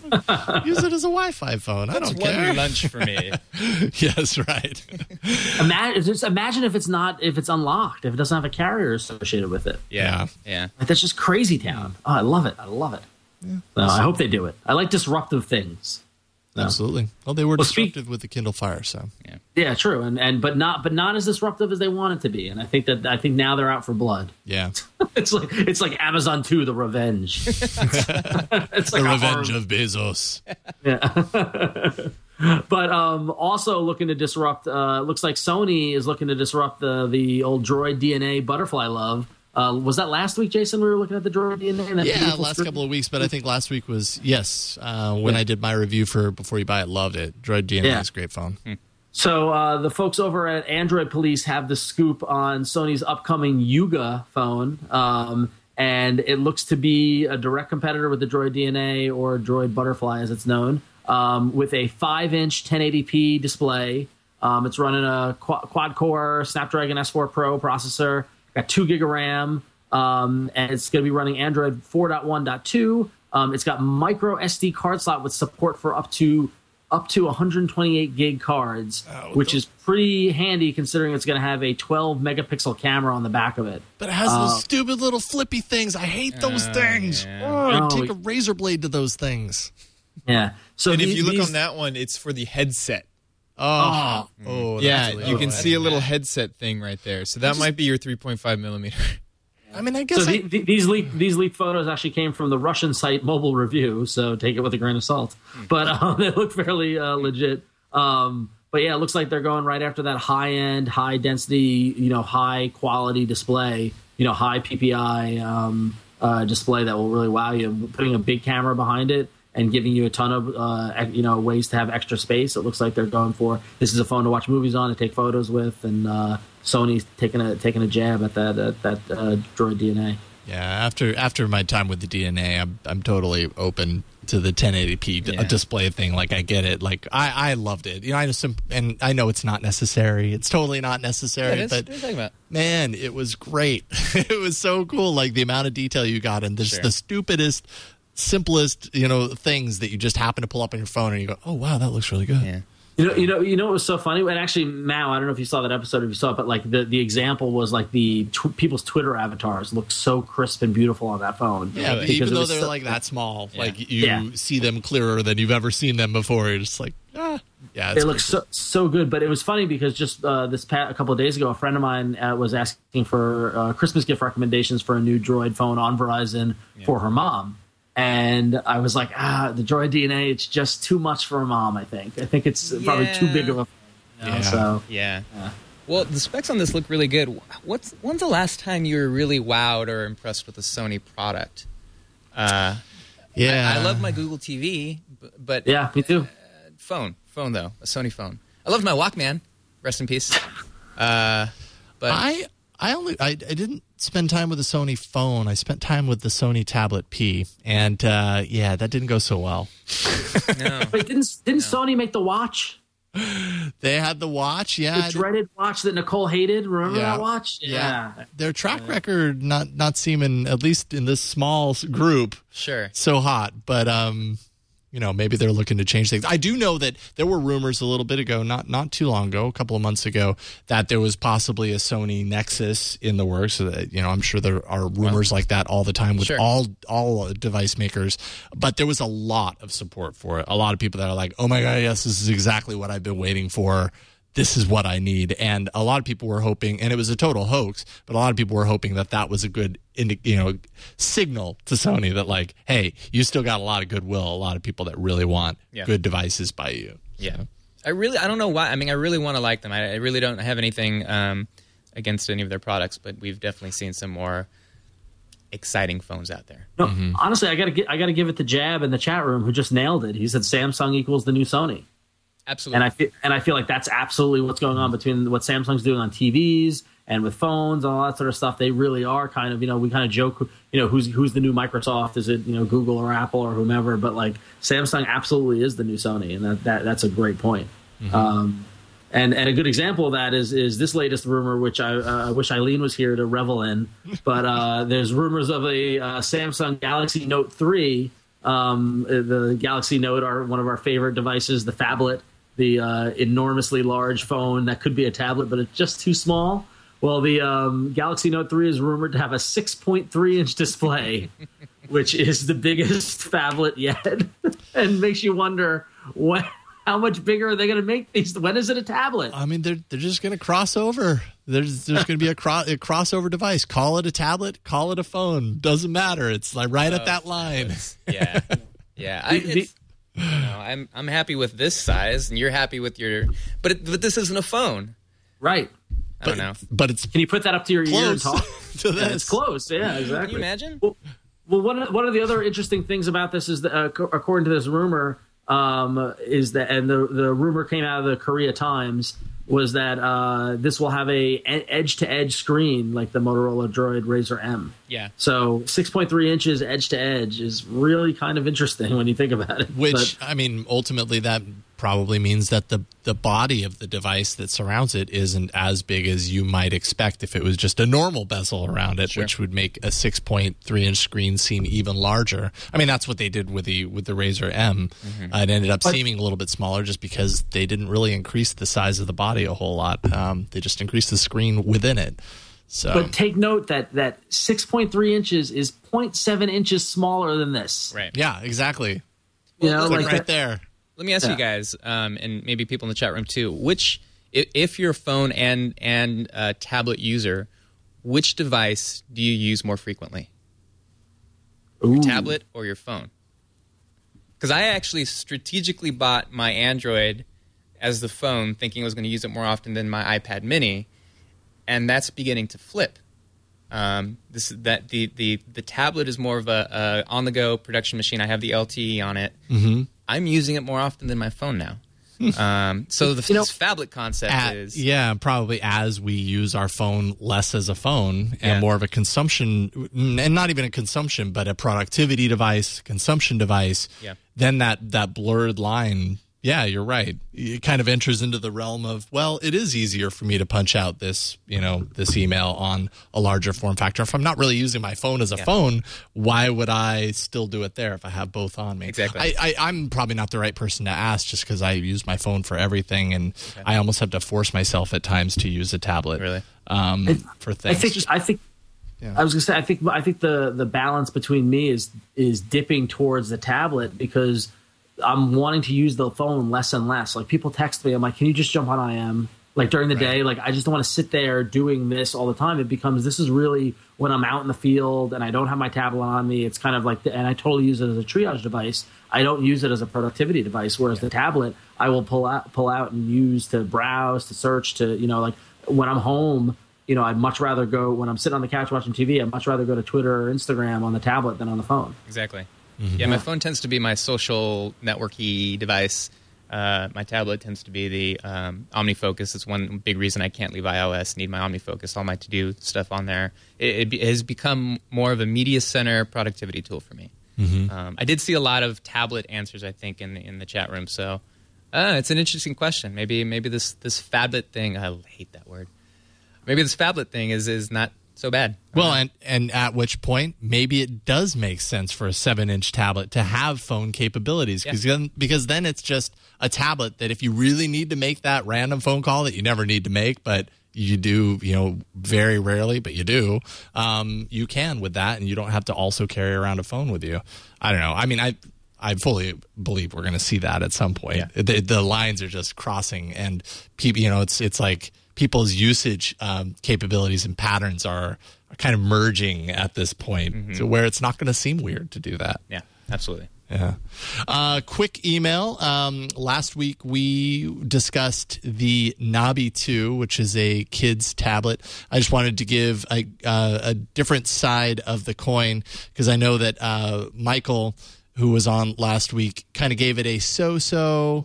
Use it as a Wi-Fi phone. I don't care. One lunch for me. Yes, right. Imagine if it's unlocked, if it doesn't have a carrier associated with it. Yeah. Like, that's just crazy town. Oh, I love it. Yeah. So I hope they do it. I like disruptive things. So. Absolutely. Well, they were disruptive with the Kindle Fire, so yeah, true, but not as disruptive as they want it to be. And I think now they're out for blood. Yeah, it's like Amazon 2: The Revenge. It's like the Revenge of Bezos. Yeah. But also looking to disrupt. Looks like Sony is looking to disrupt the old Droid DNA Butterfly Love. Was that last week, Jason? We were looking at the Droid DNA. Yeah, last couple of weeks, but I think last week was when I did my review for Before You Buy It. Loved it. Droid DNA is a great phone. So the folks over at Android Police have the scoop on Sony's upcoming Yuga phone, and it looks to be a direct competitor with the Droid DNA or Droid Butterfly, as it's known, with a 5-inch 1080p display. It's running a quad-core Snapdragon S4 Pro processor. Got 2 gig of RAM, and it's going to be running Android 4.1.2. It's got micro SD card slot with support for up to 128 gig cards, which is pretty handy considering it's going to have a 12 megapixel camera on the back of it. But it has those stupid little flippy things. I hate those things. Yeah. Take a razor blade to those things. Yeah. So and if you look on that one, it's for the headset. Oh, yeah, you can see a little headset thing right there. So that might be your 3.5 millimeter. I mean, I guess these leaked photos actually came from the Russian site Mobile Review, so take it with a grain of salt. But they look fairly legit. But yeah, it looks like they're going right after that high-end, high-density, high quality display, high PPI display that will really wow you. Putting a big camera behind it and giving you a ton of ways to have extra space. It looks like they're going for this is a phone to watch movies on, to take photos with, and Sony's taking a jab at that Droid DNA. Yeah, after my time with the DNA, I'm totally open to the 1080p display thing. Like, I get it. Like, I loved it. I know it's not necessary. It's totally not necessary. But man, it was great. It was so cool. Like, the amount of detail you got, and the stupidest, simplest things that you just happen to pull up on your phone and you go, oh wow, that looks really good. Yeah. What was so funny? And actually, Mao, I don't know if you saw that episode, if you saw it, but like the example was like people's Twitter avatars look so crisp and beautiful on that phone. Yeah, even though they're like that small, like you see them clearer than you've ever seen them before. You're just like, yeah, they look so good. But it was funny because just a couple of days ago, a friend of mine was asking for Christmas gift recommendations for a new Droid phone on Verizon for her mom. And I was like, the Droid DNA, it's just too much for a mom, I think. I think it's probably too big of a phone. Yeah. Well, the specs on this look really good. When's the last time you were really wowed or impressed with a Sony product? I love my Google TV, but yeah, me too. Phone though, a Sony phone. I loved my Walkman. Rest in peace. But I didn't spend time with the Sony phone. I spent time with the Sony Tablet P, and that didn't go so well. No. Wait, didn't Sony make the watch? They had the watch, the dreaded watch that Nicole hated. Remember that watch? Yeah. Their track record not seeming, at least in this small group, so hot. But maybe they're looking to change things. I do know that there were rumors a little bit ago, not too long ago, a couple of months ago, that there was possibly a Sony Nexus in the works. So that, I'm sure there are rumors like that all the time with all device makers. But there was a lot of support for it. A lot of people that are like, oh my God, yes, this is exactly what I've been waiting for. This is what I need. And a lot of people were hoping, and it was a total hoax, but a lot of people were hoping that was a good signal to Sony that, like, hey, you still got a lot of goodwill, a lot of people that really want good devices by you. Yeah. So. I don't know why. I mean, I really want to like them. I really don't have anything against any of their products, but we've definitely seen some more exciting phones out there. No, honestly, I gotta give it to Jab in the chat room, who just nailed it. He said Samsung equals the new Sony. Absolutely. And I feel like that's absolutely what's going on between what Samsung's doing on TVs and with phones and all that sort of stuff. They really are kind of, we kind of joke, who's the new Microsoft? Is it, Google or Apple or whomever? But like Samsung absolutely is the new Sony, and that's a great point. And a good example of that is this latest rumor, which I wish Eileen was here to revel in. But there's rumors of a Samsung Galaxy Note 3 The Galaxy Note are one of our favorite devices. The phablet, the enormously large phone that could be a tablet, but it's just too small. Well, the Galaxy Note 3 is rumored to have a 6.3-inch display, which is the biggest phablet yet, and makes you wonder how much bigger are they going to make these? When is it a tablet? I mean, they're just going to cross over. There's going to be a crossover device. Call it a tablet. Call it a phone. Doesn't matter. It's like right at that line. Yeah, I'm happy with this size, and you're happy with your. But this isn't a phone, right? I don't know. But it's can you put that up to your ear and talk? to this. It's close. Yeah, exactly. Can you imagine? Well, one of the other interesting things about this is that, according to this rumor, is that, and the rumor came out of the Korea Times, was that this will have a edge-to-edge screen like the Motorola Droid Razr M. Yeah. So 6.3 inches edge-to-edge is really kind of interesting when you think about it. Which, I mean, ultimately that probably means that the body of the device that surrounds it isn't as big as you might expect if it was just a normal bezel around it, which would make a 6.3-inch screen seem even larger. I mean, that's what they did with the Razr M. It ended up seeming a little bit smaller just because they didn't really increase the size of the body a whole lot. They just increased the screen within it. So. But take note that 6.3 inches is 0.7 inches smaller than this. Right. Yeah, exactly. You know, like right there. Let me ask you guys, and maybe people in the chat room too, if you're a phone and tablet user, which device do you use more frequently? Your tablet or your phone? Because I actually strategically bought my Android as the phone, thinking I was going to use it more often than my iPad mini, and that's beginning to flip. The tablet is more of a on-the-go production machine. I have the LTE on it. Mm-hmm. I'm using it more often than my phone now. So this phablet concept is... Yeah, probably as we use our phone less as a phone and more of a consumption, and not even a consumption, but a productivity device, consumption device, then that blurred line... Yeah, you're right. It kind of enters into the realm of, well, it is easier for me to punch out this email on a larger form factor. If I'm not really using my phone as a phone, why would I still do it there if I have both on me? Exactly. I'm probably not the right person to ask just because I use my phone for everything, and I almost have to force myself at times to use a tablet for things. I think I was going to say, I think the balance between me is dipping towards the tablet because I'm wanting to use the phone less and less. Like people text me, I'm like, can you just jump on IM? Like during the day, like I just don't want to sit there doing this all the time. It becomes, this is really when I'm out in the field and I don't have my tablet on me. It's kind of like, and I totally use it as a triage device. I don't use it as a productivity device. Whereas the tablet, I will pull out and use to browse, to search, to, like when I'm home, I'd much rather go, when I'm sitting on the couch watching TV, I'd much rather go to Twitter or Instagram on the tablet than on the phone. Exactly. Mm-hmm. Yeah, my phone tends to be my social networky device. My tablet tends to be the OmniFocus. It's one big reason I can't leave iOS. Need my OmniFocus, all my to-do stuff on there. It has become more of a media center productivity tool for me. Mm-hmm. I did see a lot of tablet answers, I think, in the chat room. So it's an interesting question. Maybe this phablet thing. I hate that word. Maybe this phablet thing is not so bad. Well, and at which point, maybe it does make sense for a 7-inch tablet to have phone capabilities because then it's just a tablet that if you really need to make that random phone call that you never need to make, but you do, very rarely, but you do, you can with that, and you don't have to also carry around a phone with you. I don't know. I mean, I fully believe we're going to see that at some point. Yeah. The lines are just crossing, and people, it's like people's usage capabilities and patterns are kind of merging at this point to where it's not going to seem weird to do that. Yeah, absolutely. Yeah. Quick email. Last week we discussed the Nabi 2, which is a kid's tablet. I just wanted to give a different side of the coin because I know that Michael, who was on last week, kind of gave it a so-so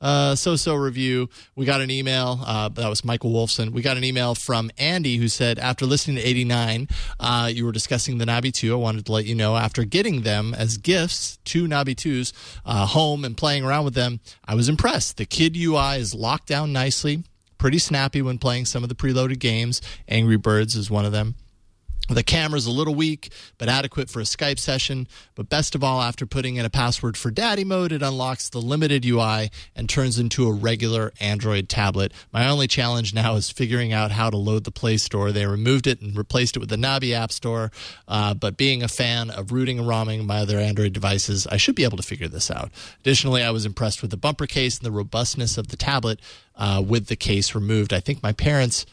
review. We got an email. That was Michael Wolfson. We got an email from Andy who said, after listening to 89, you were discussing the Nabi 2. I wanted to let you know, after getting them as gifts, 2 Nabi 2s, home and playing around with them, I was impressed. The kid UI is locked down nicely, pretty snappy when playing some of the preloaded games. Angry Birds is one of them. The camera's a little weak, but adequate for a Skype session. But best of all, after putting in a password for Daddy Mode, it unlocks the limited UI and turns into a regular Android tablet. My only challenge now is figuring out how to load the Play Store. They removed it and replaced it with the Nabi App Store. But being a fan of rooting and ROMing my other Android devices, I should be able to figure this out. Additionally, I was impressed with the bumper case and the robustness of the tablet with the case removed. I think my parents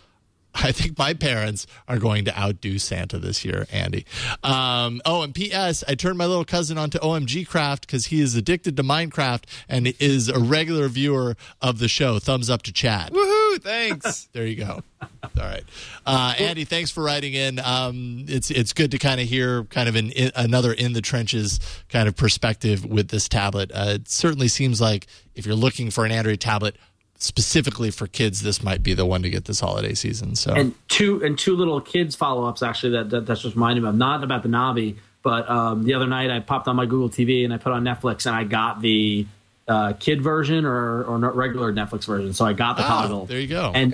are going to outdo Santa this year, Andy. And P.S. I turned my little cousin onto OMG Craft because he is addicted to Minecraft and is a regular viewer of the show. Thumbs up to Chad. Woohoo! Thanks. There you go. All right. Andy, thanks for writing in. It's good to kind of hear kind of another in the trenches kind of perspective with this tablet. It certainly seems like if you're looking for an Android tablet specifically for kids, this might be the one to get this holiday season. So two little kids follow-ups actually that's just reminding me of, not about the Navi, but the other night I popped on my Google TV and I put on Netflix and I got the kid version or not regular Netflix version. So I got the toggle. There you go. And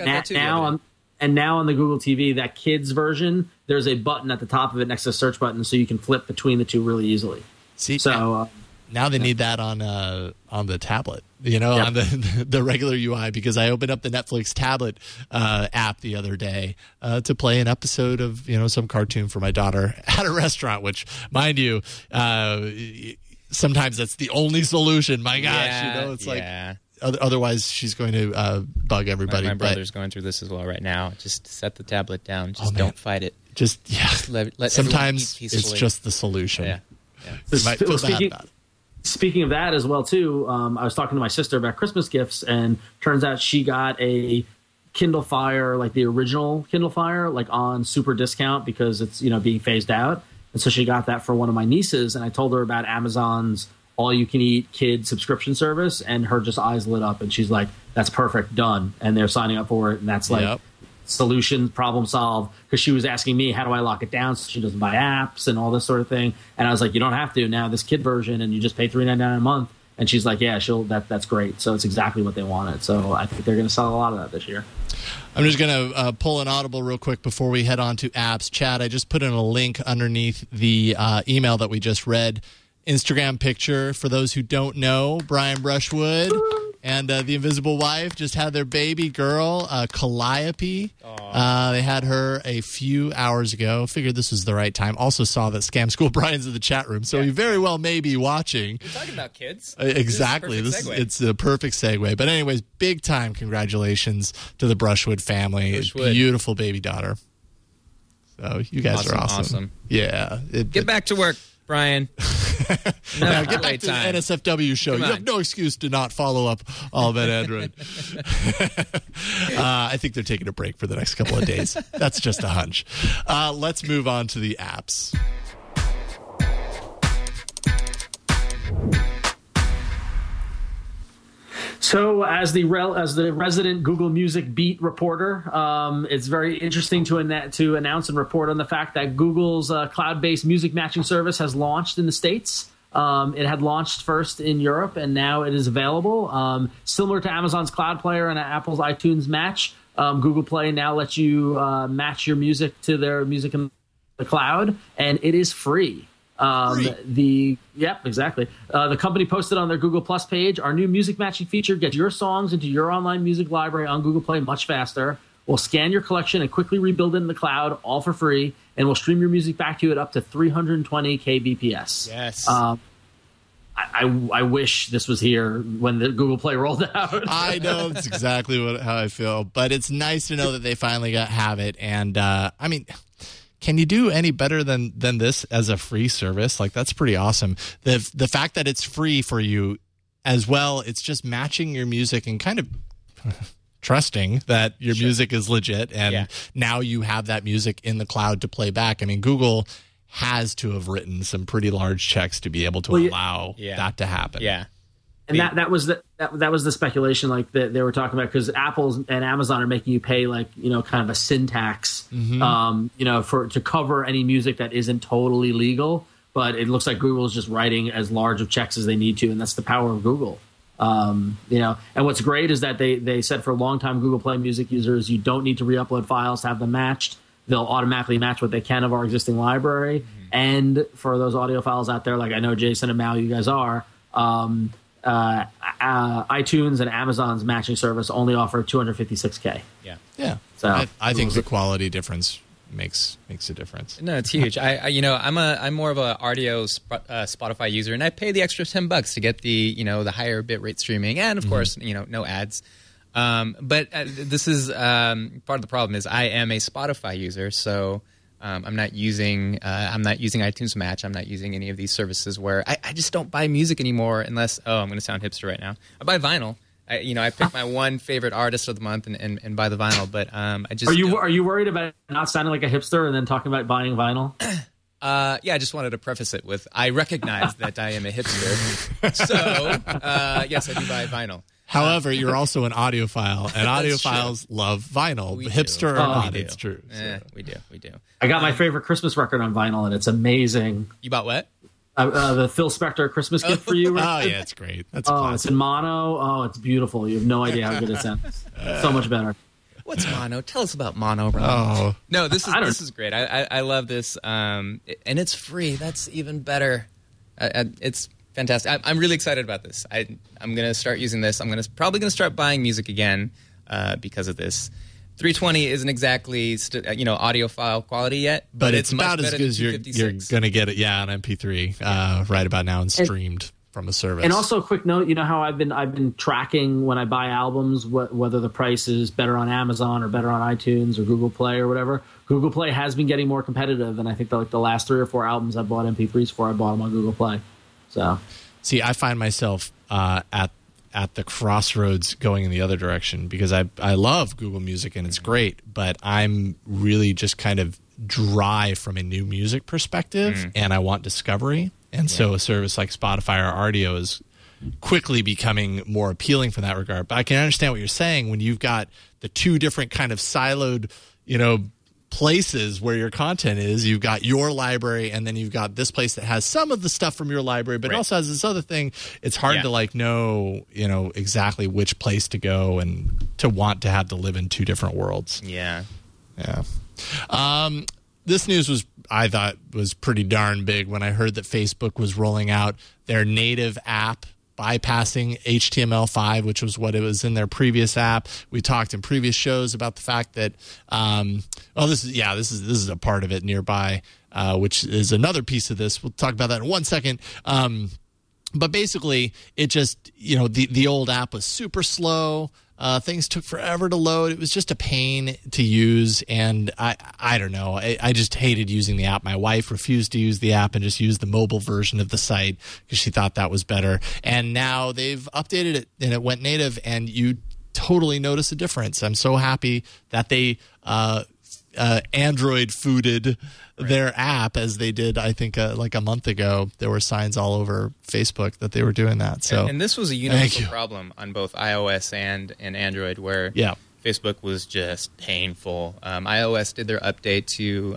now on the Google TV, that kids version, there's a button at the top of it next to the search button, so you can flip between the two really easily. See, so now they need that on the tablet, on the regular UI, because I opened up the Netflix tablet app the other day to play an episode of some cartoon for my daughter at a restaurant, which, mind you, sometimes that's the only solution. My gosh, it's like otherwise she's going to bug everybody. My brother's going through this as well right now. Just set the tablet down. Just don't fight it. Just let sometimes it's just the solution. Yeah. You might feel bad about it. Speaking of that as well, too, I was talking to my sister about Christmas gifts, and turns out she got a Kindle Fire, like the original Kindle Fire, like on super discount because it's being phased out, and so she got that for one of my nieces. And I told her about Amazon's all-you-can-eat kid subscription service, and her just eyes lit up, and she's like, "That's perfect, done." And they're signing up for it, and that's like solution, problem solved. Because she was asking me, how do I lock it down so she doesn't buy apps and all this sort of thing. And I was like, you don't have to now. This kid version, and you just pay $3.99 a month. And she's like, yeah, that's great. So it's exactly what they wanted. So I think they're going to sell a lot of that this year. I'm just going to pull an audible real quick before we head on to apps. Chad, I just put in a link underneath the email that we just read. Instagram picture, for those who don't know, Brian Brushwood and the Invisible Wife just had their baby girl, Calliope. They had her a few hours ago. Figured this was the right time. Also saw that Scam School Brian's in the chat room, so he very well may be watching. We're talking about kids. Exactly. It's a perfect segue. But anyways, big time congratulations to the Brushwood family. Beautiful baby daughter. So you guys are awesome. Yeah. Get back to work, Brian. Now get back to the NSFW show. You have no excuse to not follow up All About Android. I think they're taking a break for the next couple of days. That's just a hunch. Let's move on to the apps. So as the resident Google Music beat reporter, it's very interesting to announce and report on the fact that Google's cloud-based music matching service has launched in the States. It had launched first in Europe, and now it is available. Similar to Amazon's Cloud Player and Apple's iTunes Match, Google Play now lets you match your music to their music in the cloud, and it is free. Exactly. The company posted on their Google Plus page, our new music matching feature gets your songs into your online music library on Google Play much faster. We'll scan your collection and quickly rebuild it in the cloud, all for free, and we'll stream your music back to you at up to 320 kbps. Yes. I wish this was here when the Google Play rolled out. I know, that's exactly how I feel, but it's nice to know that they finally have it. And I mean, can you do any better than this as a free service? Like, that's pretty awesome. The fact that it's free for you as well, it's just matching your music and kind of trusting that your music is legit. And now you have that music in the cloud to play back. I mean, Google has to have written some pretty large checks to be able to allow that to happen. Yeah. And that was the speculation, like that they were talking about, because Apple and Amazon are making you pay kind of a sin tax, to cover any music that isn't totally legal. But it looks like Google is just writing as large of checks as they need to, and that's the power of Google. And what's great is that they said for longtime Google Play Music users, you don't need to re-upload files to have them matched. they'll automatically match what they can of our existing library. And for those audiophiles out there, like I know Jason and Mal, you guys are, iTunes and Amazon's matching service only offer 256K. Yeah. So I think the quality difference makes a difference. No, it's huge. I'm more of a RDO Spotify user, and I pay the extra $10 to get the the higher bitrate streaming, and of course no ads. But this is part of the problem is I am a Spotify user, so I'm not using iTunes Match. I'm not using any of these services where I just don't buy music anymore unless I'm going to sound hipster right now. I buy vinyl. I pick my one favorite artist of the month and buy the vinyl. But I just are you worried about not sounding like a hipster and then talking about buying vinyl? I just wanted to preface it with I recognize that I am a hipster. So yes, I do buy vinyl. However, you're also an audiophile, and audiophiles love vinyl. Hipster or not, it's true. So. We do. I got my favorite Christmas record on vinyl, and it's amazing. You bought what? The Phil Spector Christmas gift for you. Oh, yeah, it's great. That's classic. It's in mono. Oh, it's beautiful. You have no idea how good it sounds. So much better. What's mono? Tell us about mono, Ron. Oh. No, this is great. I love this, and it's free. That's even better. It's fantastic. I'm really excited about this. I'm going to start using this. I'm probably going to start buying music again because of this. 320 isn't exactly audiophile quality yet, but it's about as good as you're going to get it. Yeah, on MP3 right about now and streamed from a service. And also, a quick note: you know how I've been tracking when I buy albums whether the price is better on Amazon or better on iTunes or Google Play or whatever. Google Play has been getting more competitive, and I think the last 3 or 4 albums I bought MP3s for, I bought them on Google Play. So, see, I find myself at the crossroads going in the other direction because I love Google Music and it's great, but I'm really just kind of dry from a new music perspective and I want discovery. And so a service like Spotify or RDO is quickly becoming more appealing from that regard. But I can understand what you're saying when you've got the two different kind of siloed, places where your content is. You've got your library and then you've got this place that has some of the stuff from your library, but it also has this other thing. It's hard to know exactly which place to go and to want to have to live in two different worlds. Yeah. This news I thought was pretty darn big when I heard that Facebook was rolling out their native app bypassing HTML5, which was what it was in their previous app. We talked in previous shows about the fact that this is a part of it nearby, which is another piece of this. We'll talk about that in 1 second. But basically, it just the old app was super slow. Things took forever to load. It was just a pain to use, and I don't know. I just hated using the app. My wife refused to use the app and just used the mobile version of the site because she thought that was better. And now they've updated it, and it went native, and you totally notice a difference. I'm so happy that they Android fooded their app as they did, I think, like a month ago. There were signs all over Facebook that they were doing that. So, and this was a universal problem on both iOS and Android, where Facebook was just painful. iOS did their update to,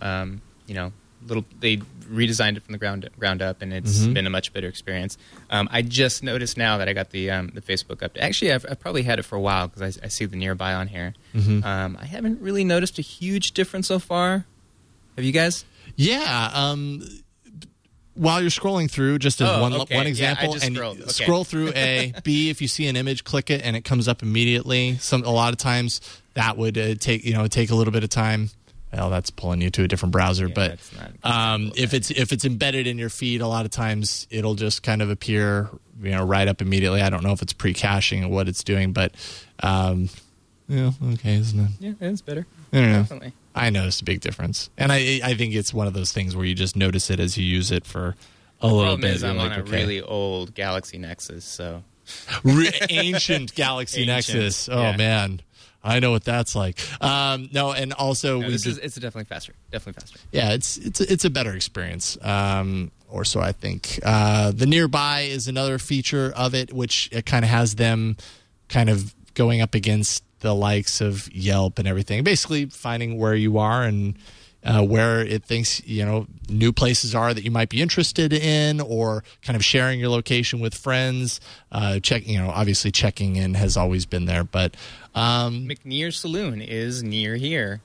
they redesigned it from the ground up, and it's been a much better experience. I just noticed now that I got the Facebook update. Actually, I've probably had it for a while because I see the nearby on here. I haven't really noticed a huge difference so far. Have you guys? Yeah. While you're scrolling through, just as one example, scroll through A. B, if you see an image, click it, and it comes up immediately. A lot of times that would take a little bit of time. Well, that's pulling you to a different browser, but if it's embedded in your feed, a lot of times it'll just kind of appear, right up immediately. I don't know if it's pre-caching or what it's doing, but okay, isn't it? Yeah, it's better. I don't know. Definitely. I noticed a big difference, and I think it's one of those things where you just notice it as you use it for a little bit. Is I'm on a really old Galaxy Nexus, so ancient Galaxy Nexus. Oh man. I know what that's like. No, and also it's definitely faster. Definitely faster. Yeah, it's a better experience. Or so I think. The nearby is another feature of it, which it kind of has them kind of going up against the likes of Yelp and everything. Basically, finding where you are and where it thinks new places are that you might be interested in, or kind of sharing your location with friends. Obviously checking in has always been there, but McNear Saloon is near here.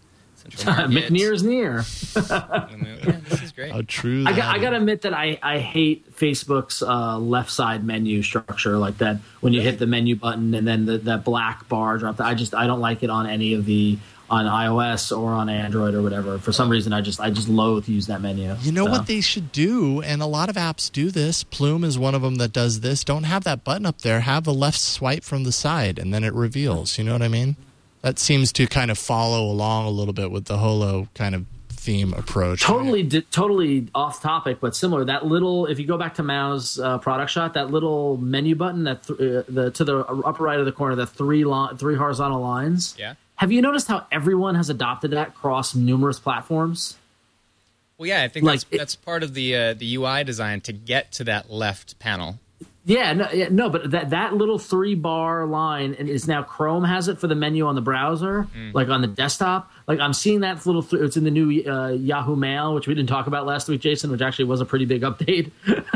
McNear's near. Yeah, this is great. How true. I got to admit that I hate Facebook's left side menu structure, like that when you hit the menu button and then that black bar drop. I don't like it on any of on iOS or on Android or whatever. For some reason, I just loathe to use that menu. You know what they should do, and a lot of apps do this. Plume is one of them that does this. Don't have that button up there. Have a left swipe from the side, and then it reveals. You know what I mean? That seems to kind of follow along a little bit with the Holo kind of theme approach. Totally off topic, but similar. That little, if you go back to Mao's product shot, that little menu button that to the upper right of the corner, the three horizontal lines. Yeah. Have you noticed how everyone has adopted that across numerous platforms? Well, yeah, I think that's part of the UI design to get to that left panel. No, but that little 3-bar line is now Chrome has it for the menu on the browser, like on the desktop. Like I'm seeing that little. It's in the new Yahoo Mail, which we didn't talk about last week, Jason, which actually was a pretty big update.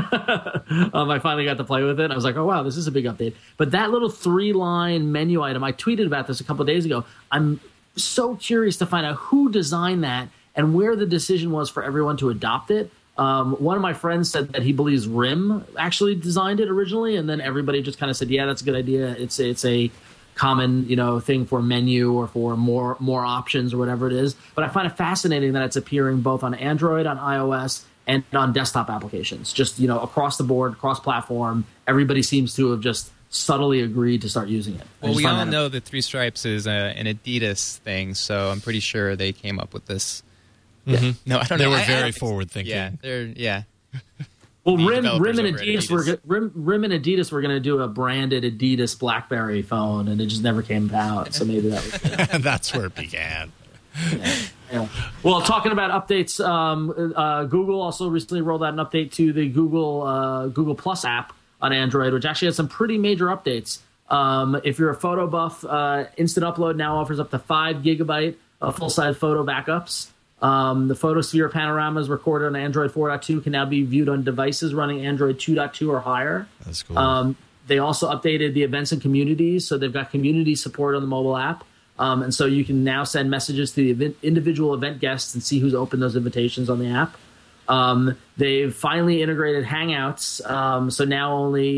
I finally got to play with it. I was like, oh wow, this is a big update. But that little 3-line menu item, I tweeted about this a couple of days ago. I'm so curious to find out who designed that and where the decision was for everyone to adopt it. One of my friends said that he believes RIM actually designed it originally, and then everybody just kind of said, "Yeah, that's a good idea. It's a common thing for menu or for more options or whatever it is." But I find it fascinating that it's appearing both on Android, on iOS, and on desktop applications. Just across the board, cross platform, everybody seems to have just subtly agreed to start using it. Well, we all know that Three Stripes is an Adidas thing, so I'm pretty sure they came up with this. Mm-hmm. No, I don't know. They were very forward thinking. Yeah. Well, RIM and Adidas were going to do a branded Adidas BlackBerry phone, and it just never came out. So maybe that was that's where it began. Yeah. Well, talking about updates, Google also recently rolled out an update to the Google Plus app on Android, which actually has some pretty major updates. If you're a photo buff, Instant Upload now offers up to 5 gigabyte of full-size photo backups. The Photosphere panoramas recorded on Android 4.2 can now be viewed on devices running Android 2.2 or higher. That's cool. They also updated the events and communities, so they've got community support on the mobile app. And so you can now send messages to the individual event guests and see who's opened those invitations on the app. They've finally integrated Hangouts, so now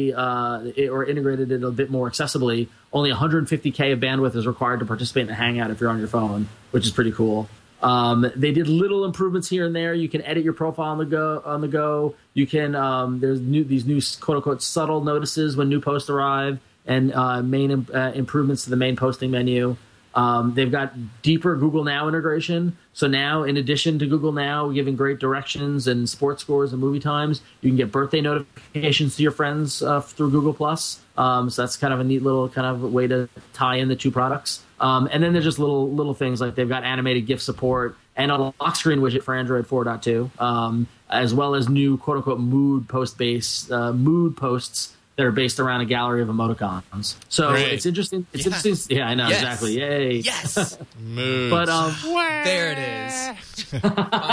or integrated it a bit more accessibly. Only 150K of bandwidth is required to participate in a Hangout if you're on your phone, which is pretty cool. They did little improvements here and there. You can edit your profile on the go. You can there's these new quote unquote subtle notices when new posts arrive, and main improvements to the main posting menu. They've got deeper Google Now integration. So now, in addition to Google Now giving great directions and sports scores and movie times, you can get birthday notifications to your friends through Google Plus. So that's kind of a neat little kind of way to tie in the two products. And then there's just little things like they've got animated GIF support and a lock screen widget for Android 4.2, as well as new quote unquote mood posts that are based around a gallery of emoticons. So Great. It's interesting. It's interesting. Yeah, I know exactly. Yay! Yes. Mood. But There it is.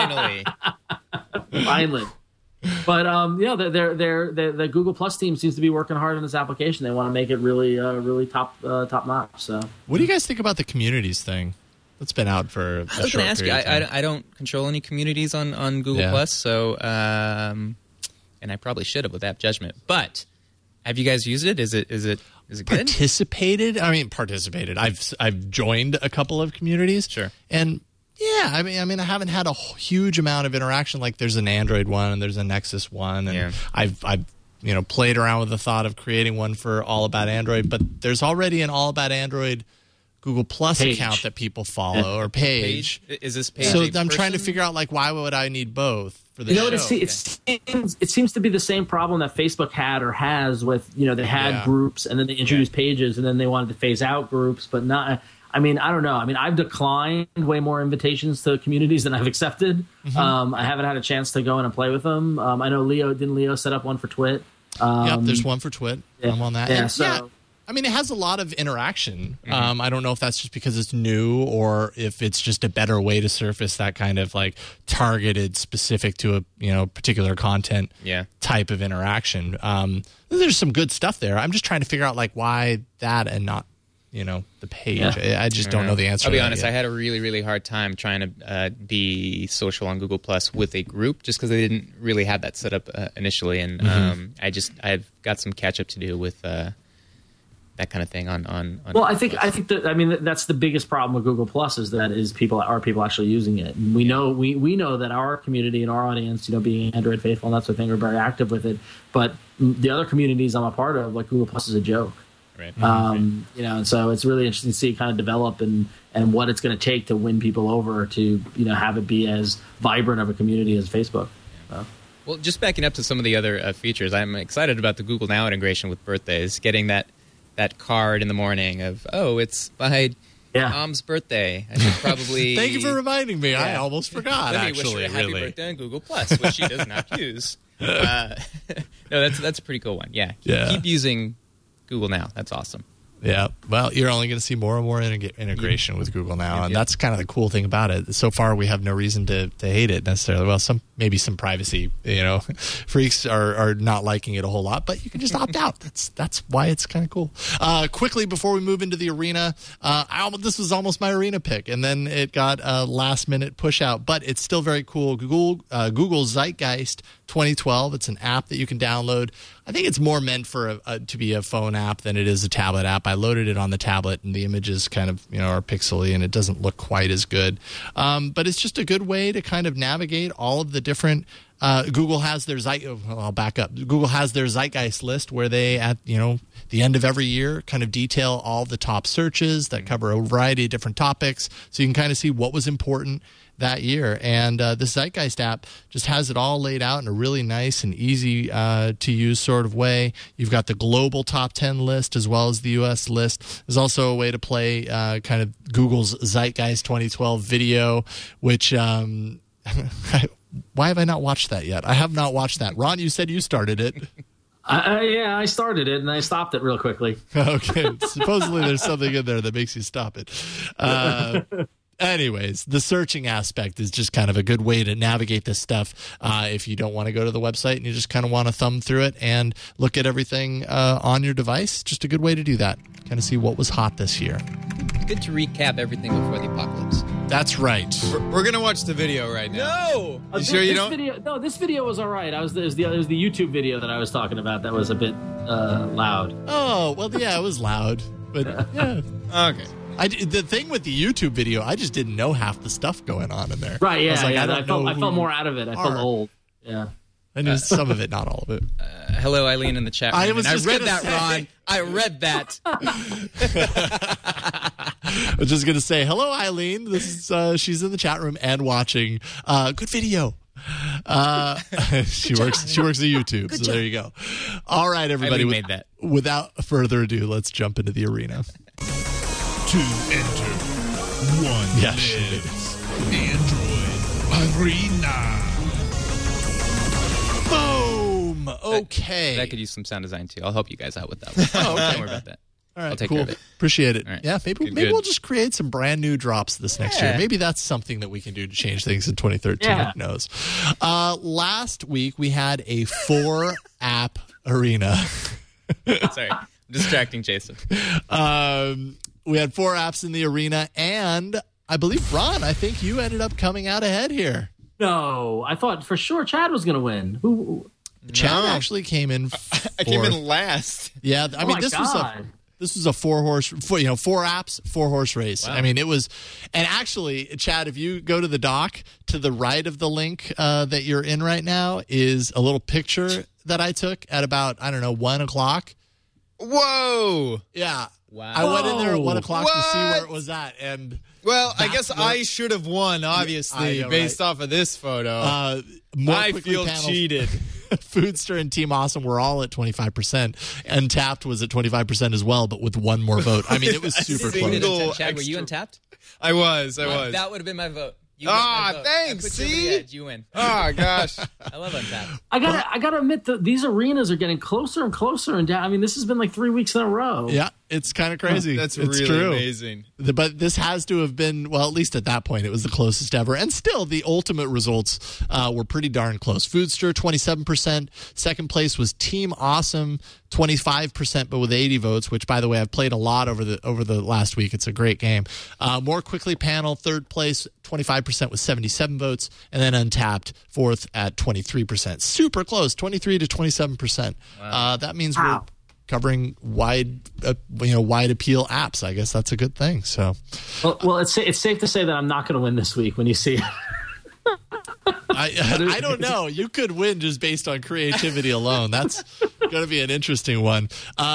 Finally. But the Google Plus team seems to be working hard on this application. They want to make it really top notch. So, what do you guys think about the communities thing? That's been out for a short I was going to ask you. period of time. I don't control any communities on Google Plus, so and I probably should have with App Judgment. But have you guys used it? Is it good? Participated. I've joined a couple of communities. Sure. And yeah, I mean, I haven't had a huge amount of interaction. Like, there's an Android one and there's a Nexus one, and I've played around with the thought of creating one for All About Android. But there's already an All About Android Google Plus account that people follow or page. Is this page? So I'm trying to figure out why would I need both for the show? It seems to be the same problem that Facebook had or has with they had groups and then they introduced pages and then they wanted to phase out groups, but not. I mean, I don't know. I mean, I've declined way more invitations to communities than I've accepted. Mm-hmm. I haven't had a chance to go in and play with them. I know Leo set up one for Twit. Yep, there's one for Twit. Yeah. I'm on that. Yeah, I mean, it has a lot of interaction. Mm-hmm. I don't know if that's just because it's new or if it's just a better way to surface that kind of targeted, specific to a particular content type of interaction. There's some good stuff there. I'm just trying to figure out why that and not the page. I just don't know the answer. I'll be to that honest. yet. I had a really, really hard time trying to be social on Google Plus with a group, just because they didn't really have that set up initially, and I've got some catch up to do with that kind of thing on well, I think that that's the biggest problem with Google Plus is people actually using it. And we know that our community and our audience, being Android faithful and that sort of thing, are very active with it. But the other communities I'm a part of, like Google Plus, is a joke. Right. And so it's really interesting to see it kind of develop and what it's going to take to win people over to have it be as vibrant of a community as Facebook. So. Well, just backing up to some of the other features, I'm excited about the Google Now integration with birthdays, getting that card in the morning of, it's my mom's birthday. I should probably... Thank you for reminding me. Yeah. I almost forgot, Let me wish her a happy birthday on Google Plus, which she does not use. No, that's a pretty cool one. Yeah. Keep using Google Now. That's awesome. Yeah. Well, you're only going to see more and more integration with Google Now, and that's kind of the cool thing about it. So far, we have no reason to hate it necessarily. Well, maybe some privacy, freaks are not liking it a whole lot, but you can just opt out. That's why it's kind of cool. Quickly, before we move into the arena, this was almost my arena pick, and then it got a last-minute push-out, but it's still very cool. Google Zeitgeist 2012. It's an app that you can download. I think it's more meant for to be a phone app than it is a tablet app. I loaded it on the tablet, and the images kind of are pixely, and it doesn't look quite as good. But it's just a good way to kind of navigate all of the different. Google has their I'll back up. Google has their Zeitgeist list where they at the end of every year kind of detail all the top searches that cover a variety of different topics, so you can kind of see what was important that year. And this Zeitgeist app just has it all laid out in a really nice and easy to use sort of way. You've got the global top 10 list as well as the US list. There's also a way to play kind of Google's Zeitgeist 2012 video, which why have I not watched that yet? I have not watched that. Ron, you said you started it. I started it and I stopped it real quickly. Okay. Supposedly there's something in there that makes you stop it. Anyways, the searching aspect is just kind of a good way to navigate this stuff if you don't want to go to the website and you just kind of want to thumb through it and look at everything on your device. Just a good way to do that. Kind of see what was hot this year. Good to recap everything before the apocalypse. That's right. We're going to watch the video right now. No! You sure you don't? This video was all right. It was the YouTube video that I was talking about that was a bit loud. Oh, well, yeah, it was loud. But, yeah. Okay. The thing with the YouTube video, I just didn't know half the stuff going on in there. Right, yeah. I felt more out of it. I felt old. Yeah. I knew some of it, not all of it. Hello, Eileen, in the chat room. I read that, Ron. I read that. I was just going to say, hello, Eileen. This is she's in the chat room and watching. Good video. She works at YouTube, so there you go. All right, everybody. Eileen made that. Without further ado, let's jump into the arena. To enter 1 minute. Android Arena. Boom. Okay. That could use some sound design too. I'll help you guys out with that one. Oh, okay. Don't worry about that. All right, I'll take cool. care of it. Appreciate it. All right. Yeah, maybe we'll just create some brand new drops this next year. Maybe that's something that we can do to change things in 2013. Yeah. Who knows? Last week we had a 4-app arena. Sorry, distracting Jason. We had 4 apps in the arena, and I believe, Ron, I think you ended up coming out ahead here. No, I thought for sure Chad was going to win. Who? Chad actually came in. I came in last. Yeah, I mean, this was a 4-horse, 4 apps, 4-horse race. Wow. I mean, it was, and actually, Chad, if you go to the doc to the right of the link that you're in right now is a little picture that I took at about 1 o'clock. Whoa! Yeah. Wow. I went in there at 1 o'clock to see where it was at, and I guess I should have won, obviously, based off of this photo. I feel cheated. Foodster and Team Awesome were all at 25%. Untapped was at 25% as well, but with one more vote. I mean, it was super close. Chad, were you Untapped? I was. That would have been my vote. Thanks. I put See? you over the edge. You win. Oh gosh. I love Untapped. I gotta admit that these arenas are getting closer and closer and down. I mean, this has been like 3 weeks in a row. Yeah. It's kind of crazy. That's it's really true. amazing. But this has to have been, well, at least at that point, it was the closest ever. And still, the ultimate results were pretty darn close. Foodster, 27%. Second place was Team Awesome, 25%, but with 80 votes, which, by the way, I've played a lot over the last week. It's a great game. More Quickly Panel, third place, 25% with 77 votes. And then Untapped, fourth at 23%. Super close, 23 to 27%. Wow. That means we're covering wide appeal apps. I guess that's a good thing. So, well, it's safe to say that I'm not going to win this week when you see it. I don't know. You could win just based on creativity alone. That's going to be an interesting one.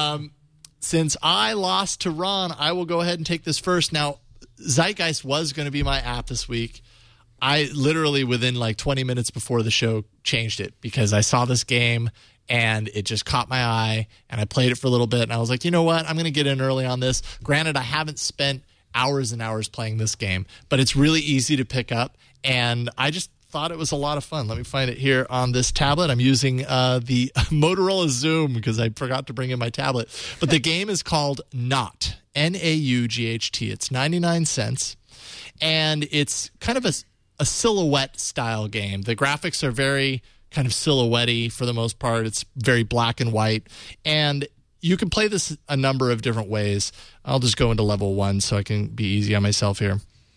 Since I lost to Ron, I will go ahead and take this first. Now, Zeitgeist was going to be my app this week. I literally, within like 20 minutes before the show, changed it because I saw this game and it just caught my eye, and I played it for a little bit, and I was like, you know what? I'm going to get in early on this. Granted, I haven't spent hours and hours playing this game, but it's really easy to pick up, and I just thought it was a lot of fun. Let me find it here on this tablet. I'm using the Motorola Zoom because I forgot to bring in my tablet. But the game is called Naught, N-A-U-G-H-T. It's 99 cents, and it's kind of a silhouette-style game. The graphics are very kind of silhouette-y for the most part. It's very black and white, and you can play this a number of different ways. I'll just go into level 1 so I can be easy on myself here.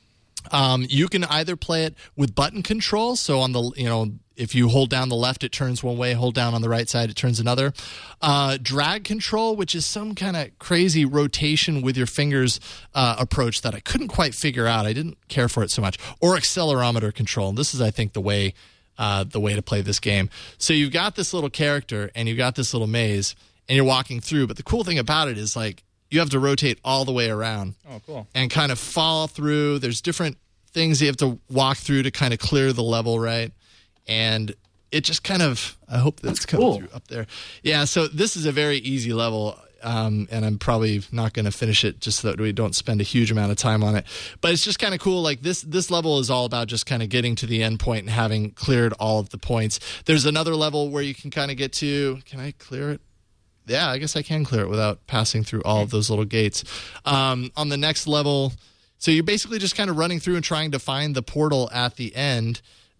You can either play it with button control, so on the if you hold down the left, it turns one way. Hold down on the right side, it turns another. Drag control, which is some kind of crazy rotation with your fingers approach that I couldn't quite figure out. I didn't care for it so much. Or accelerometer control. And this is, I think, the way to play this game. So you've got this little character and you've got this little maze and you're walking through. But the cool thing about it is like you have to rotate all the way around. Oh, cool. And kind of fall through. There's different things you have to walk through to kind of clear the level, right? And it just kind of, I hope that's coming through up there. Yeah, so this is a very easy level. And I'm probably not going to finish it just so that we don't spend a huge amount of time on it. But it's just kind of cool. Like this level is all about just kind of getting to the end point and having cleared all of the points. There's another level where you can kind of get to, can I clear it? Yeah, I guess I can clear it without passing through all of those little gates. On the next level, so you're basically just kind of running through and trying to find the portal at the end.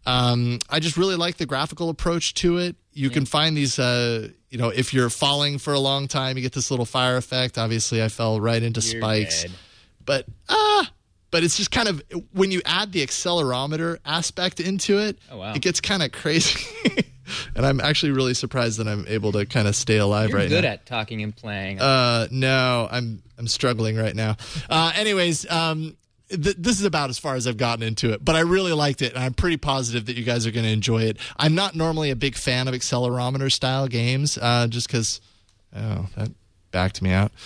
I just really like the graphical approach to it. You can find these, if you're falling for a long time, you get this little fire effect. Obviously, I fell right into spikes. Dead. But it's just kind of, when you add the accelerometer aspect into it, it gets kind of crazy. And I'm actually really surprised that I'm able to kind of stay alive right now. You're good at talking and playing. No, I'm struggling right now. Anyways, this is about as far as I've gotten into it, but I really liked it, and I'm pretty positive that you guys are going to enjoy it. I'm not normally a big fan of accelerometer style games, just because, that backed me out.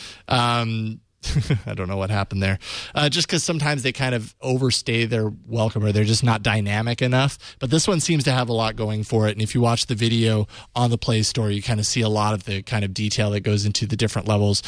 I don't know what happened there. Just because sometimes they kind of overstay their welcome, or they're just not dynamic enough. But this one seems to have a lot going for it. And if you watch the video on the Play Store, you kind of see a lot of the kind of detail that goes into the different levels.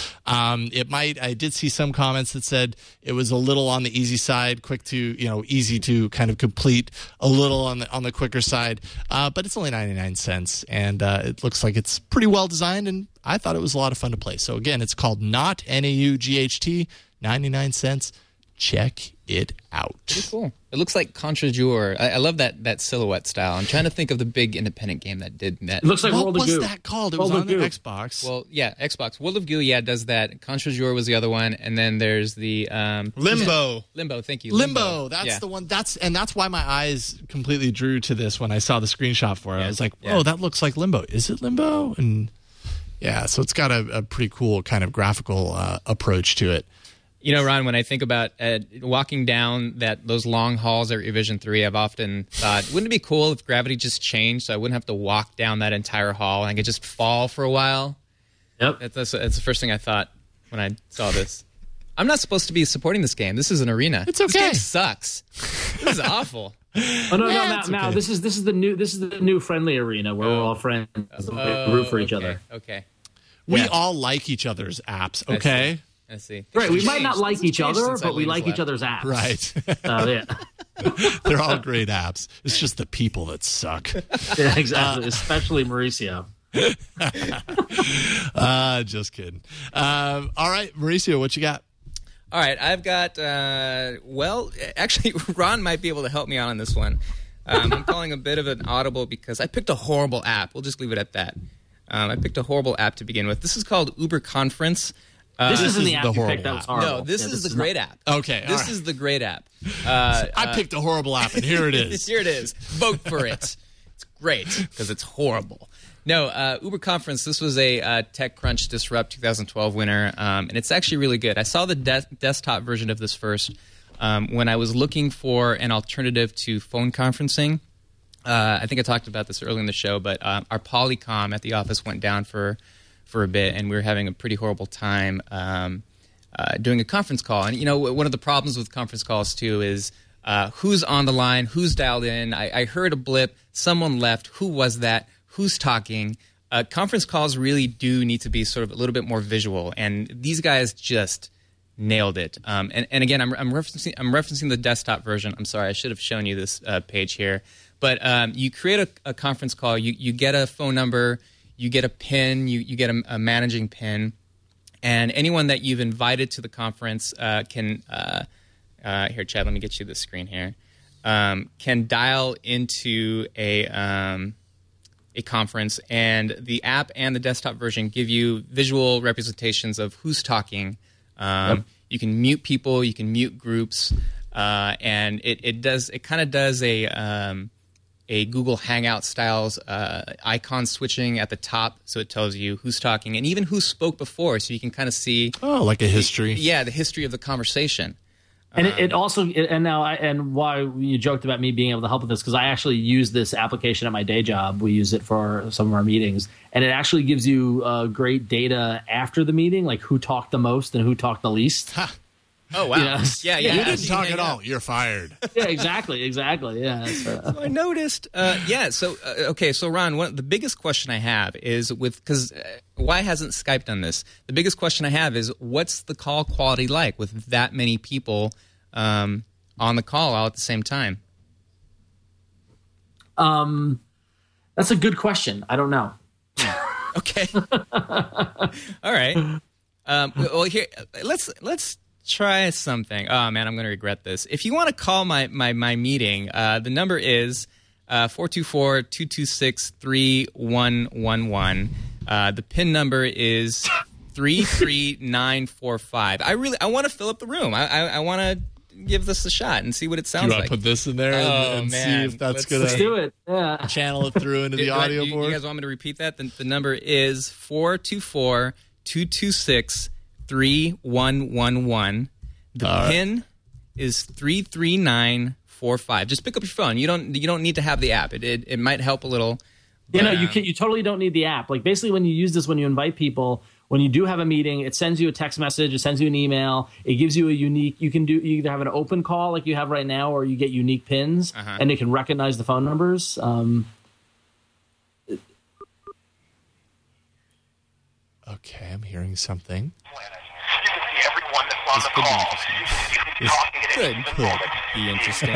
I did see some comments that said it was a little on the easy side, easy to kind of complete, a little on the quicker side. But it's only 99 cents, and it looks like it's pretty well designed, and I thought it was a lot of fun to play. So again, it's called Naught, N-A-U-G-H-T, 99 cents. Check it out. Pretty cool. It looks like Contra Jour. I love that silhouette style. I'm trying to think of the big independent game that did that. It looks like World of Goo. What was that called? It was on the Xbox. Well, yeah, Xbox. World of Goo, does that. Contra Jour was the other one, and then there's the Limbo. Limbo, thank you. Limbo. That's the one. That's why my eyes completely drew to this when I saw the screenshot for it. Yeah. I was like, "Oh, that looks like Limbo. Is it Limbo?" And yeah, so it's got a pretty cool kind of graphical approach to it. You know, Ron, when I think about walking down those long halls at Revision 3, I've often thought, wouldn't it be cool if gravity just changed so I wouldn't have to walk down that entire hall and I could just fall for a while? Yep. That's the first thing I thought when I saw this. I'm not supposed to be supporting this game. This is an arena. It's okay. This game sucks. This is awful. Oh no, Mal, okay. This is the new friendly arena where we're all friends. Root for each other. Okay. We all like each other's apps, okay? I see. Right, we might not like each other, but we like each other's apps. Right. Yeah. They're all great apps. It's just the people that suck. Yeah, exactly. Especially Mauricio. Just kidding. All right, Mauricio, what you got? All right, I've got, actually, Ron might be able to help me out on this one. I'm calling a bit of an audible because I picked a horrible app. We'll just leave it at that. I picked a horrible app to begin with. This is called Uber Conference. This isn't the app you picked. That was horrible. No, this is the great app. Okay, this is the great app. I picked a horrible app, and here it is. Here it is. Vote for it. It's great because it's horrible. No, Uber Conference, this was a TechCrunch Disrupt 2012 winner, and it's actually really good. I saw the desktop version of this first when I was looking for an alternative to phone conferencing. I think I talked about this early in the show, but our Polycom at the office went down for a bit, and we were having a pretty horrible time doing a conference call. And, one of the problems with conference calls, too, is who's on the line, who's dialed in. I heard a blip, someone left, who was that? Who's talking? Conference calls really do need to be sort of a little bit more visual, and these guys just nailed it. And again, I'm referencing the desktop version. I'm sorry, I should have shown you this page here. But you create a conference call. You get a phone number. You get a PIN. You get a managing PIN, and anyone that you've invited to the conference can. Here, Chad. Let me get you the screen here. Can dial into a conference, and the app and the desktop version give you visual representations of who's talking. Yep. You can mute people, you can mute groups, and it kind of does a Google Hangout styles icon switching at the top, so it tells you who's talking and even who spoke before, so you can kind of see like a history. The history of the conversation. And it also and why you joked about me being able to help with this, because I actually use this application at my day job. We use it for some of our meetings, and it actually gives you great data after the meeting, like who talked the most and who talked the least. Oh wow! Yeah. You didn't talk at all. You're fired. Yeah, exactly. Yeah. So I noticed. So Ron, the biggest question I have is because why hasn't Skype done this? The biggest question I have is what's the call quality like with that many people on the call all at the same time? That's a good question. I don't know. Okay. All right. Well, here let's try something. Oh man, I'm going to regret this. If you want to call my meeting, the number is 424-226-3111. The PIN number is 33945. I want to fill up the room. I want to give this a shot and see what it sounds like. You want to put this in there and see if that's going to do it? Yeah. Channel it through into the audio board. You guys want me to repeat that? The number is 424-226-3111. The PIN is 33945. Just pick up your phone. You don't need to have the app. It might help a little. But, you totally don't need the app. Like basically, when you use this, when you invite people, when you do have a meeting, it sends you a text message, it sends you an email, it gives you a unique. You either have an open call like you have right now, or you get unique pins, and it can recognize the phone numbers. Okay, I'm hearing something. This could be interesting. This could be interesting.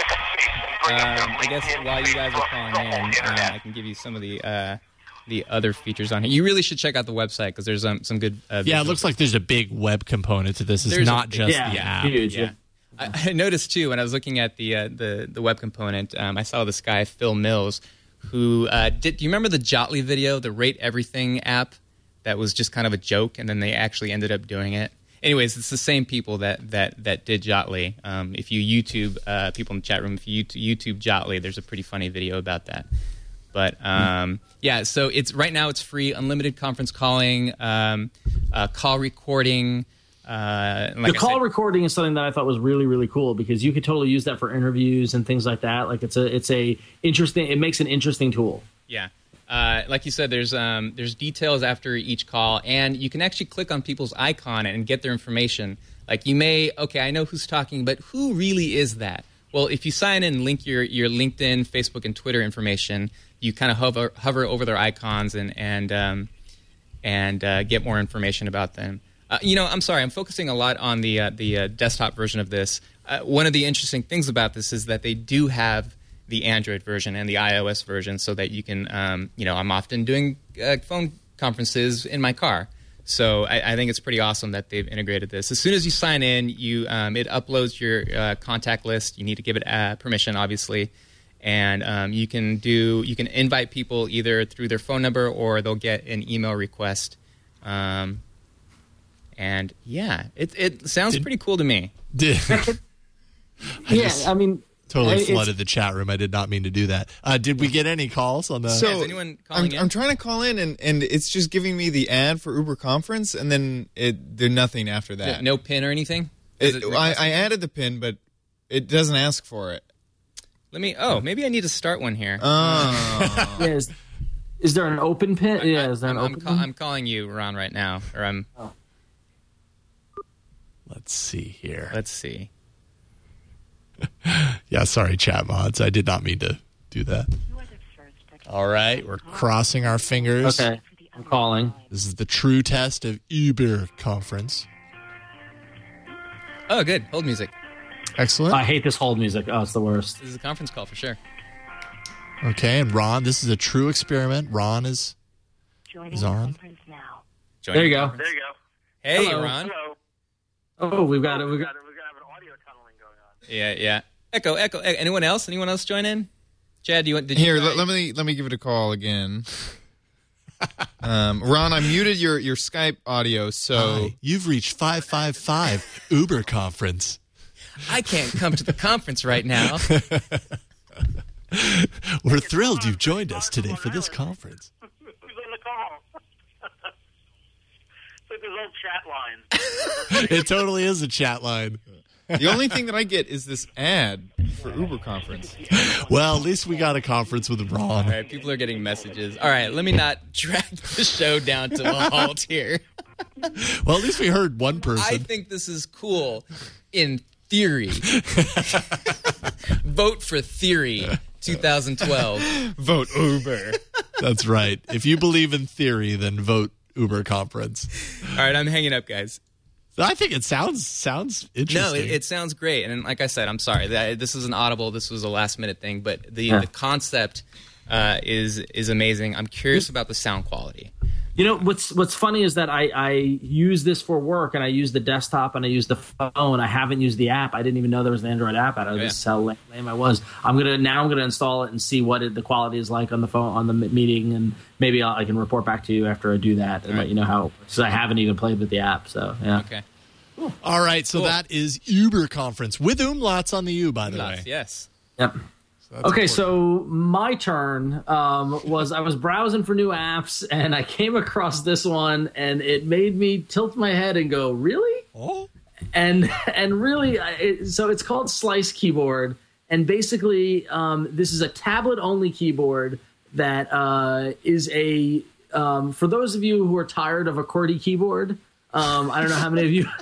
I guess while you guys are calling in, I can give you some of the other features on here. You really should check out the website because there's some good. It looks like there's a big web component to this. It's not just the app. Huge, yeah. I noticed too when I was looking at the web component. I saw this guy Phil Mills, who do you remember the Jotly video, the Rate Everything app? That was just kind of a joke, and then they actually ended up doing it. Anyways, it's the same people that did Jotly. If you YouTube people in the chat room, if you YouTube Jotly, there's a pretty funny video about that. But so right now it's free, unlimited conference calling, call recording. The call recording is something that I thought was really, really cool because you could totally use that for interviews and things like that. Like it's a interesting. It makes an interesting tool. Yeah. Like you said, there's details after each call, and you can actually click on people's icon and get their information. Like I know who's talking, but who really is that? Well, if you sign in and link your LinkedIn, Facebook, and Twitter information, you kind of hover over their icons and get more information about them. I'm sorry, I'm focusing a lot on the desktop version of this. One of the interesting things about this is that they do have the Android version and the iOS version so that you can, I'm often doing phone conferences in my car. So I think it's pretty awesome that they've integrated this. As soon as you sign in, it uploads your contact list. You need to give it permission, obviously. And you can invite people either through their phone number or they'll get an email request. And yeah, it sounds pretty cool to me. I mean, totally flooded the chat room. I did not mean to do that. Did we get any calls on the? So is anyone calling in? I'm trying to call in, and it's just giving me the ad for Uber Conference, and then there's nothing after that. No pin or anything? I added the pin, but it doesn't ask for it. Maybe I need to start one here. Yeah, is there an open pin? Yeah, is there an open pin? I'm calling you, Ron, right now. Or I'm. Oh. Let's see here. Let's see. Yeah, sorry, chat mods. I did not mean to do that. All right, we're crossing our fingers. Okay, I'm calling. This is the true test of Uber Conference. Oh, good. Hold music. Excellent. I hate this hold music. Oh, it's the worst. This is a conference call for sure. Okay, and Ron, this is a true experiment. Ron is on. There you go. Hey, Hello. Ron. Hello. Oh, we've got We're going to have an audio tunneling going on. Yeah. Echo. Anyone else join in? Chad, did Here, you let me give it a call again. Ron, I muted your Skype audio, so Hi, you've reached 555 Uber Conference. I can't come to the conference right now. We're thrilled you've joined us today for this conference. Who's on the call? It's like those old chat lines. It totally is a chat line. the only thing that I get is this ad for Uber Conference. Well, at least we got a conference with Ron. All right, people are getting messages. All right, let me not drag the show down to a halt here. Well, at least we heard one I person. think this is cool in theory. Vote for theory 2012. Vote Uber. That's right. If you believe in theory, then vote Uber Conference. All right, I'm hanging up, guys. I think it sounds interesting. No, it sounds great. And like I said, I'm sorry. This is an audible. This was a last-minute thing. But the concept is amazing. I'm curious about the sound quality. You know, what's funny is that I use this for work, and I use the desktop, and I use the phone. I haven't used the app. I didn't even know there was an Android app out. This is how lame I was. I'm gonna install it and see what the quality is like on the phone, on the meeting, and maybe I can report back to you after I do that and let you know how it works. 'Cause I haven't even played with the app. So yeah. Okay. Cool. All right, so that is Uber Conference with umlauts on the U, by the way. Yes. Yep. Okay, so my turn was I was browsing for new apps, and I came across this one, and it made me tilt my head and go, "Really?" Oh. And really, so it's called Slice Keyboard, and basically, this is a tablet-only keyboard that is a for those of you who are tired of a QWERTY keyboard. I don't know how many of you.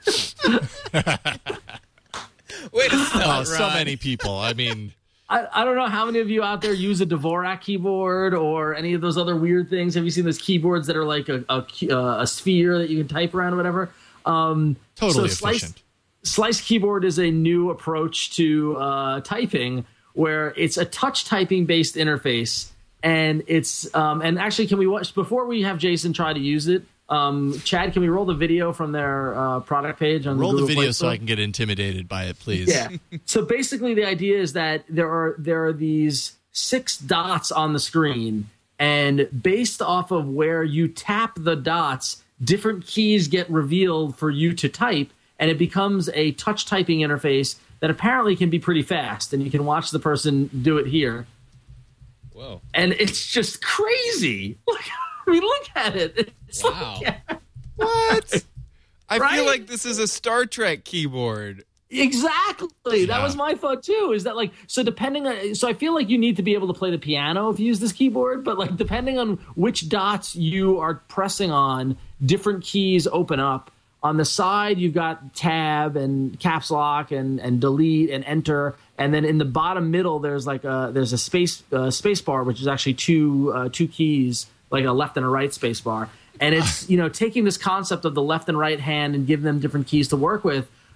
Wait a second, so many people. I mean. I don't know how many of you out there use a Dvorak keyboard or any of those other weird things. Have you seen those keyboards that are like a sphere that you can type around or whatever? Totally efficient. Slice Keyboard is a new approach to typing where it's a touch typing based interface. And it's and actually, can we watch before we have Jason try to use it? Chad, can we roll the video from their product page on roll the the Google video Play so I can get intimidated by it, please. Yeah. So basically, the idea is that there are these 6 dots on the screen, and based off of where you tap the dots, different keys get revealed for you to type, and it becomes a touch typing interface that apparently can be pretty fast, and you can watch the person do it here. Whoa! And it's just crazy. I mean, look at it. It's wow. What? I Right? feel like this is a Star Trek keyboard. Exactly. That was my thought too. Is that so depending on I feel like you need to be able to play the piano if you use this keyboard, but depending on which dots you are pressing on, different keys open up. On the side, you've got tab and caps lock and delete and enter, and then in the bottom middle there's a space bar, which is actually two keys, like a left and a right space bar. And it's taking this concept of the left and right hand and giving them different keys to work with.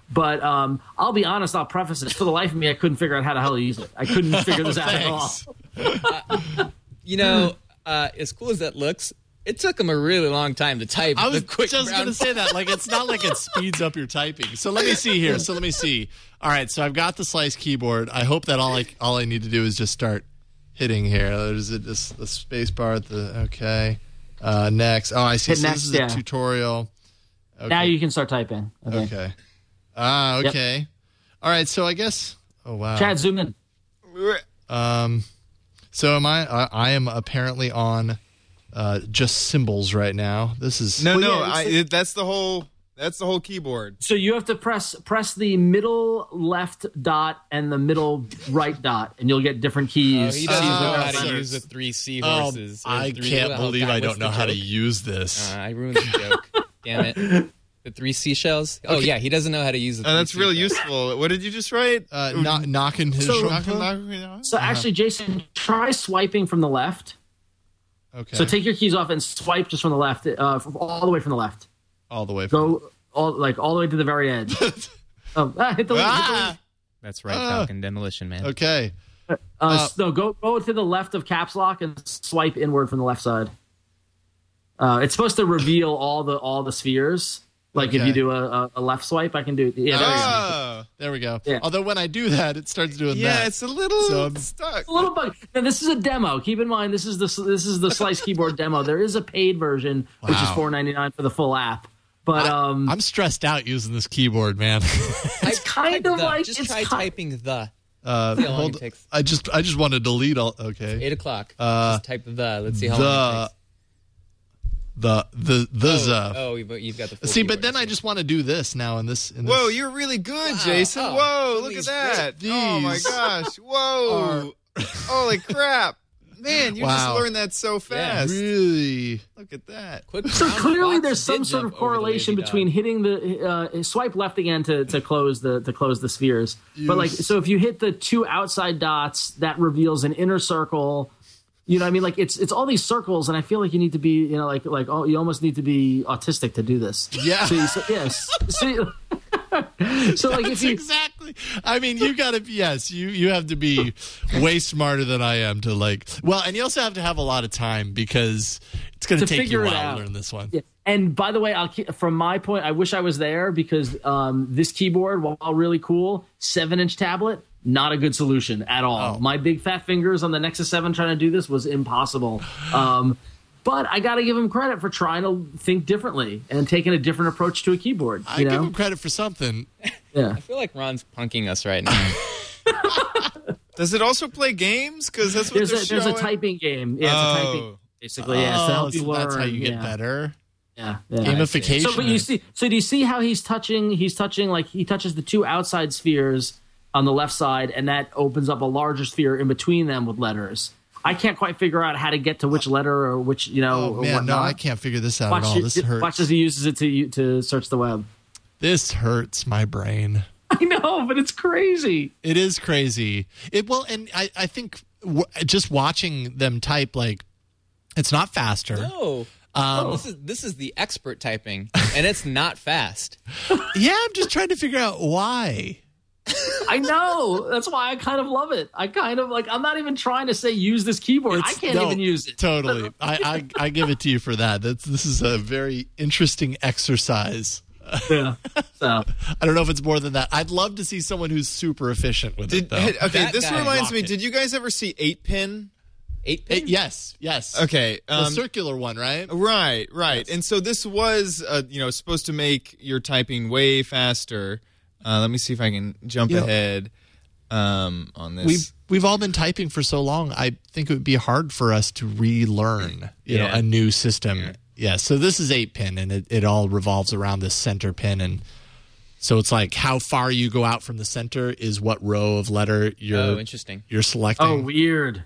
But I'll be honest, I'll preface this. For the life of me, I couldn't figure out how the hell to use it. I couldn't figure this out at all. As cool as that looks, it took him a really long time to type. I was just going to say that. Like, it's not like it speeds up your typing. So let me see here. All right, so I've got the slice keyboard. I hope that all I need to do is just start hitting here. There's the space bar at the okay. Next. Oh, I see. So this is a tutorial. Okay. Now you can start typing. Okay. Okay. Yep. All right. So I guess. Oh wow. Chad, zoom in. So am I? I am apparently on just symbols right now. This is that's the whole keyboard. So you have to press the middle left dot and the middle right dot, and you'll get different keys. He doesn't know how to use the 3 seahorses. I can't believe I don't know how to use this. I ruined the joke. Damn it. The 3 seashells? Oh, yeah, he doesn't know how to use the 3 that's really useful. What did you just write? Knocking his... So actually, Jason, try swiping from the left. Okay. So take your keys off and swipe just from the left, all the way from the left. All the way. Go all the way to the very edge. Hit the lead. That's right, Falcon Demolition Man. Okay. No, go to the left of caps lock and swipe inward from the left side. It's supposed to reveal all the spheres. Like if you do a left swipe, I can do. Yeah, there we go. Yeah. Although when I do that, it starts doing that. Yeah, it's a little stuck. It's a little bug. Now this is a demo. Keep in mind, this is the Slice Keyboard demo. There is a paid version, which is $4.99 for the full app. But I'm stressed out using this keyboard, man. It's kind of like just try typing the. I just want to delete all. Okay. 8 o'clock. Just type the. Let's see how long it takes. But you've got the full but then I just want to do this now in this. Whoa, you're really good, Jason. Whoa, look at that. Oh my gosh. Whoa. Holy crap. Man, you just learned that so fast. Yeah, really. Look at that. So clearly there's some sort of correlation between hitting the swipe left again to close the spheres. Yes. But so if you hit the 2 outside dots, that reveals an inner circle. You know what I mean? Like it's all these circles, and I feel like you need to be, you almost need to be autistic to do this. Yeah. Yes. So like if you exactly, I mean, you got to be. Yes, you have to be way smarter than I am to and you also have to have a lot of time because it's going to take you a while to learn this one. Yeah. And by the way, from my point, I wish I was there because this keyboard, while really cool, 7-inch tablet. Not a good solution at all. Oh. My big fat fingers on the Nexus 7 trying to do this was impossible. But I got to give him credit for trying to think differently and taking a different approach to a keyboard. I give him credit for something. Yeah. I feel like Ron's punking us right now. Does it also play games? Because that's what there's a typing game. Yeah, it's a typing game, basically. Yeah, to help you learn. That's how you get better. Yeah. Gamification. So, but you see, do you see how he's touching? He's touching he touches the 2 outside spheres on the left side, and that opens up a larger sphere in between them with letters. I can't quite figure out how to get to which letter or which, Oh man, no, I can't figure this out at all. This hurts. Watch as he uses it to search the web. This hurts my brain. I know, but it's crazy. It is crazy. And I think just watching them type, it's not faster. No. This is the expert typing, and it's not fast. Yeah, I'm just trying to figure out why. I know. That's why I kind of love it. I kind of I'm not even trying to say use this keyboard. I can't even use it. Totally. I give it to you for that. This is a very interesting exercise. Yeah. So I don't know if it's more than that. I'd love to see someone who's super efficient with it, though. Okay, this reminds me. Did you guys ever see 8-pin? 8-pin? Yes. Okay. The circular one, right? Right. Yes. And so this was, supposed to make your typing way faster. Let me see if I can jump ahead on this. We've all been typing for so long. I think it would be hard for us to relearn, a new system. Yeah. So this is 8-pin, and it all revolves around this center pin, and so it's how far you go out from the center is what row of letter you're selecting. Oh, weird.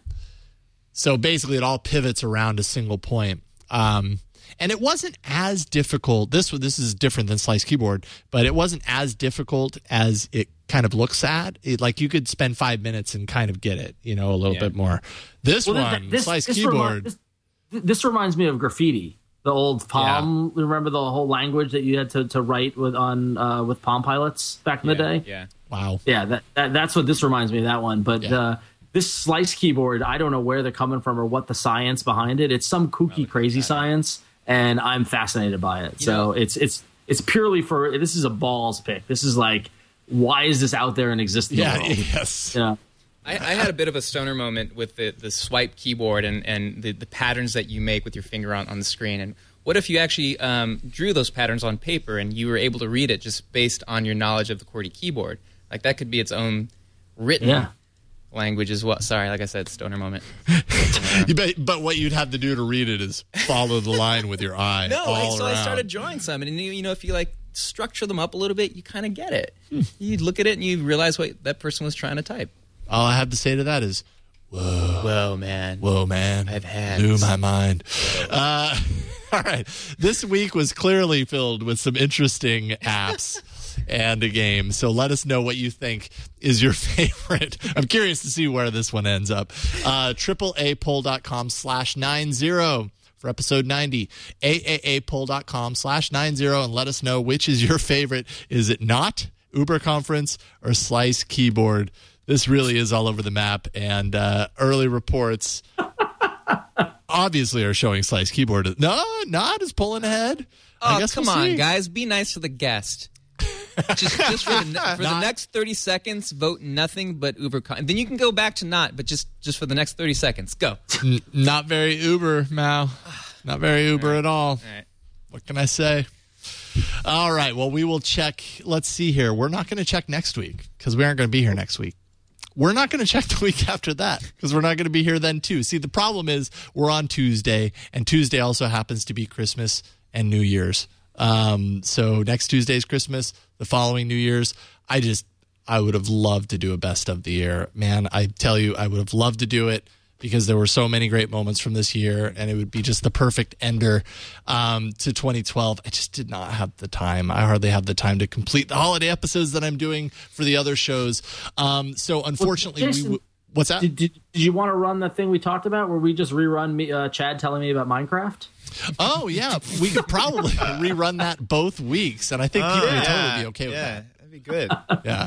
So basically, it all pivots around a single point. And it wasn't as difficult. This is different than Slice Keyboard, but it wasn't as difficult as it kind of looks at. You could spend 5 minutes and kind of get it, a little bit more. This Slice Keyboard. This reminds me of Graffiti. The old Palm. Yeah. Remember the whole language that you had to write with Palm Pilots back in the day? Yeah. Wow. Yeah, that's what this reminds me of, that one. But this Slice keyboard, I don't know where they're coming from or what the science behind it. It's some kooky, crazy science, and I'm fascinated by it. So it's purely for, this is a balls pick. This is like, why is this out there and existing? Yes. Yeah. I had a bit of a stoner moment with the swipe keyboard and the patterns that you make with your finger on the screen. And what if you actually drew those patterns on paper and you were able to read it just based on your knowledge of the QWERTY keyboard? Like, that could be its own written language as well. Sorry, like I said, stoner moment. But what you'd have to do to read it is follow the line with your eye. I started drawing some. And, if you, structure them up a little bit, you kind of get it. You look at it and you realize what that person was trying to type. All I have to say to that is, whoa, man. Whoa, man. I've had. Blew my mind. All right. This week was clearly filled with some interesting apps and a game. So let us know what you think is your favorite. I'm curious to see where this one ends up. AAApoll.com/90 for episode 90. AAApoll.com/90 and let us know which is your favorite. Is it not Uber Conference or Slice Keyboard? This really is all over the map, and early reports obviously are showing Slice Keyboard. No, not is pulling ahead. Oh, come on, guys. Be nice to the guest. just for the next 30 seconds, vote nothing but Uber. Then you can go back to not, but just for the next 30 seconds. Go. Not very Uber, Mao. Not very Uber at all. All right. What can I say? All right. Well, we will check. Let's see here. We're not going to check next week because we aren't going to be here next week. We're not going to check the week after that because we're not going to be here then, too. See, the problem is we're on Tuesday, and Tuesday also happens to be Christmas and New Year's. So next Tuesday's Christmas, the following New Year's. I would have loved to do a best of the year. Man, I tell you, I would have loved to do it because there were so many great moments from this year, and it would be just the perfect ender to 2012. I just did not have the time. I hardly have the time to complete the holiday episodes that I'm doing for the other shows. So unfortunately, Jason, what's that? Did you want to run the thing we talked about where we just rerun Chad telling me about Minecraft? Oh, yeah. We could probably rerun that both weeks, and I think people would totally be okay with that. That'd be good. Yeah.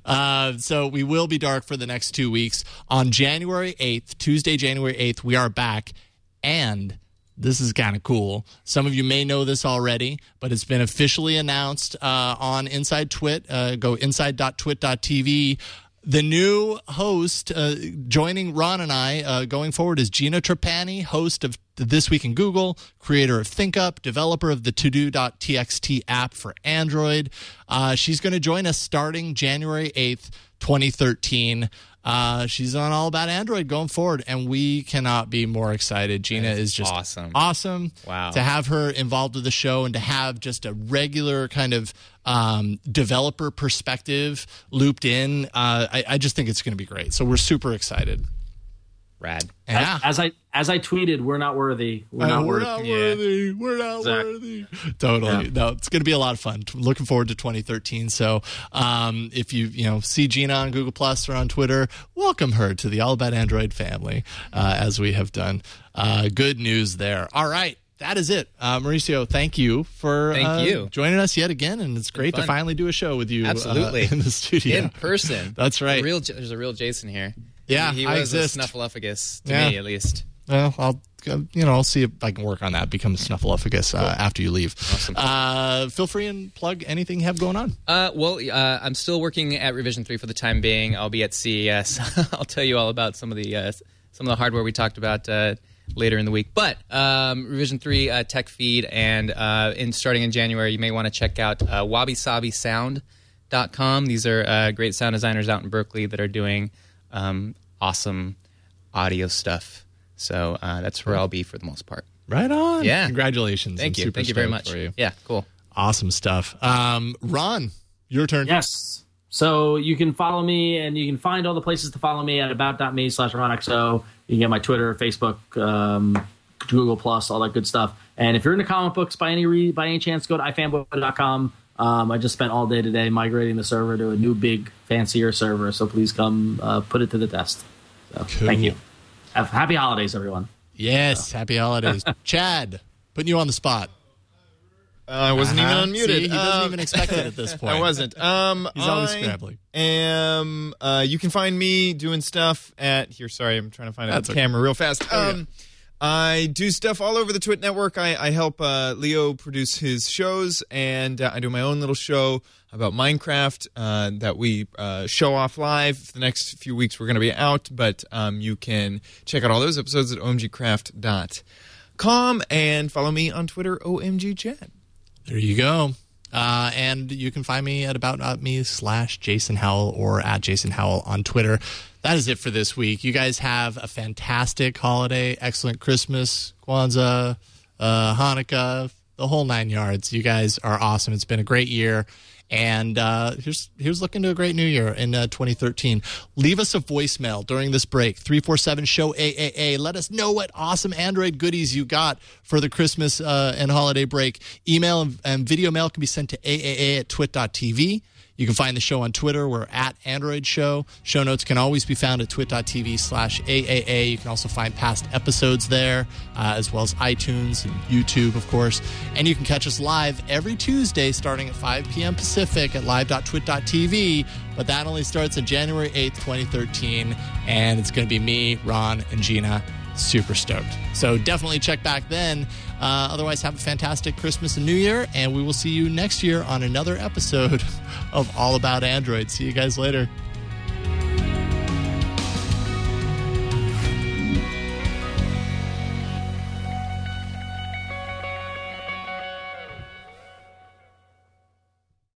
So we will be dark for the next 2 weeks. On January 8th, Tuesday, January 8th, we are back, and this is kind of cool. Some of you may know this already, but it's been officially announced on Inside Twit. Go inside.twit.tv. The new host joining Ron and I going forward is Gina Trapani, host of This Week in Google, creator of ThinkUp, developer of the todo.txt app for Android. She's going to join us starting January 8th, 2013. She's on All About Android going forward, and we cannot be more excited. Gina is just awesome. Wow. To have her involved with the show and to have just a regular kind of developer perspective looped in. I just think it's going to be great. So we're super excited. Rad. Yeah. As I tweeted, we're not worthy. We're not worthy. We're not worthy. Totally. Yeah. No, it's going to be a lot of fun. Looking forward to 2013. So if you see Gina on Google Plus or on Twitter, welcome her to the All About Android family, as we have done. Good news there. All right. That is it. Mauricio, thank you for joining us yet again. And it's great to finally do a show with you Absolutely. In the studio. In person. That's right. There's a real Jason here. Yeah, he was a snuffleupagus to me, at least. Well, I'll see if I can work on that. Become a snuffleupagus after you leave. Awesome. Feel free and plug anything you have going on. I'm still working at Revision 3 for the time being. I'll be at CES. I'll tell you all about some of the hardware we talked about later in the week. But Revision 3 tech feed, and starting in January, you may want to check out wabisabisound.com. These are great sound designers out in Berkeley that are doing awesome audio stuff. So that's where I'll be for the most part. Right on. Yeah. Congratulations. Thank you. Thank you very much. Yeah, cool. Awesome stuff. Ron, your turn. Yes. So you can follow me, and you can find all the places to follow me at about.me/RonXO. You can get my Twitter, Facebook, Google Plus, all that good stuff. And if you're into comic books by any chance, go to ifanboy.com. I just spent all day today migrating the server to a new, big, fancier server. So please come put it to the test. So, cool. Thank you. Happy holidays, everyone. Yes, happy holidays. Chad. Putting you on the spot. I wasn't even unmuted. See, he doesn't even expect it at this point. I wasn't. He's always scrambling. You can find me doing stuff at here. Sorry, I'm trying to find a camera real fast. I do stuff all over the Twit Network. I help Leo produce his shows, and I do my own little show about Minecraft that we show off live. The next few weeks we're going to be out, but you can check out all those episodes at omgcraft.com and follow me on Twitter, OMGChat. There you go. And you can find me at about.me/Jason Howell or at Jason Howell on Twitter. That is it for this week. You guys have a fantastic holiday, excellent Christmas, Kwanzaa, Hanukkah, the whole 9 yards. You guys are awesome. It's been a great year. And here's looking to a great new year in 2013. Leave us a voicemail during this break, 347-SHOW-AAA. Let us know what awesome Android goodies you got for the Christmas and holiday break. Email and video mail can be sent to aaa@twit.tv. You can find the show on Twitter. We're at Android Show. Show notes can always be found at twit.tv/AAA. You can also find past episodes there, as well as iTunes and YouTube, of course. And you can catch us live every Tuesday starting at 5 p.m. Pacific at live.twit.tv. But that only starts on January 8th, 2013. And it's going to be me, Ron, and Gina. Super stoked. So definitely check back then. Otherwise, have a fantastic Christmas and New Year, and we will see you next year on another episode of All About Android. See you guys later.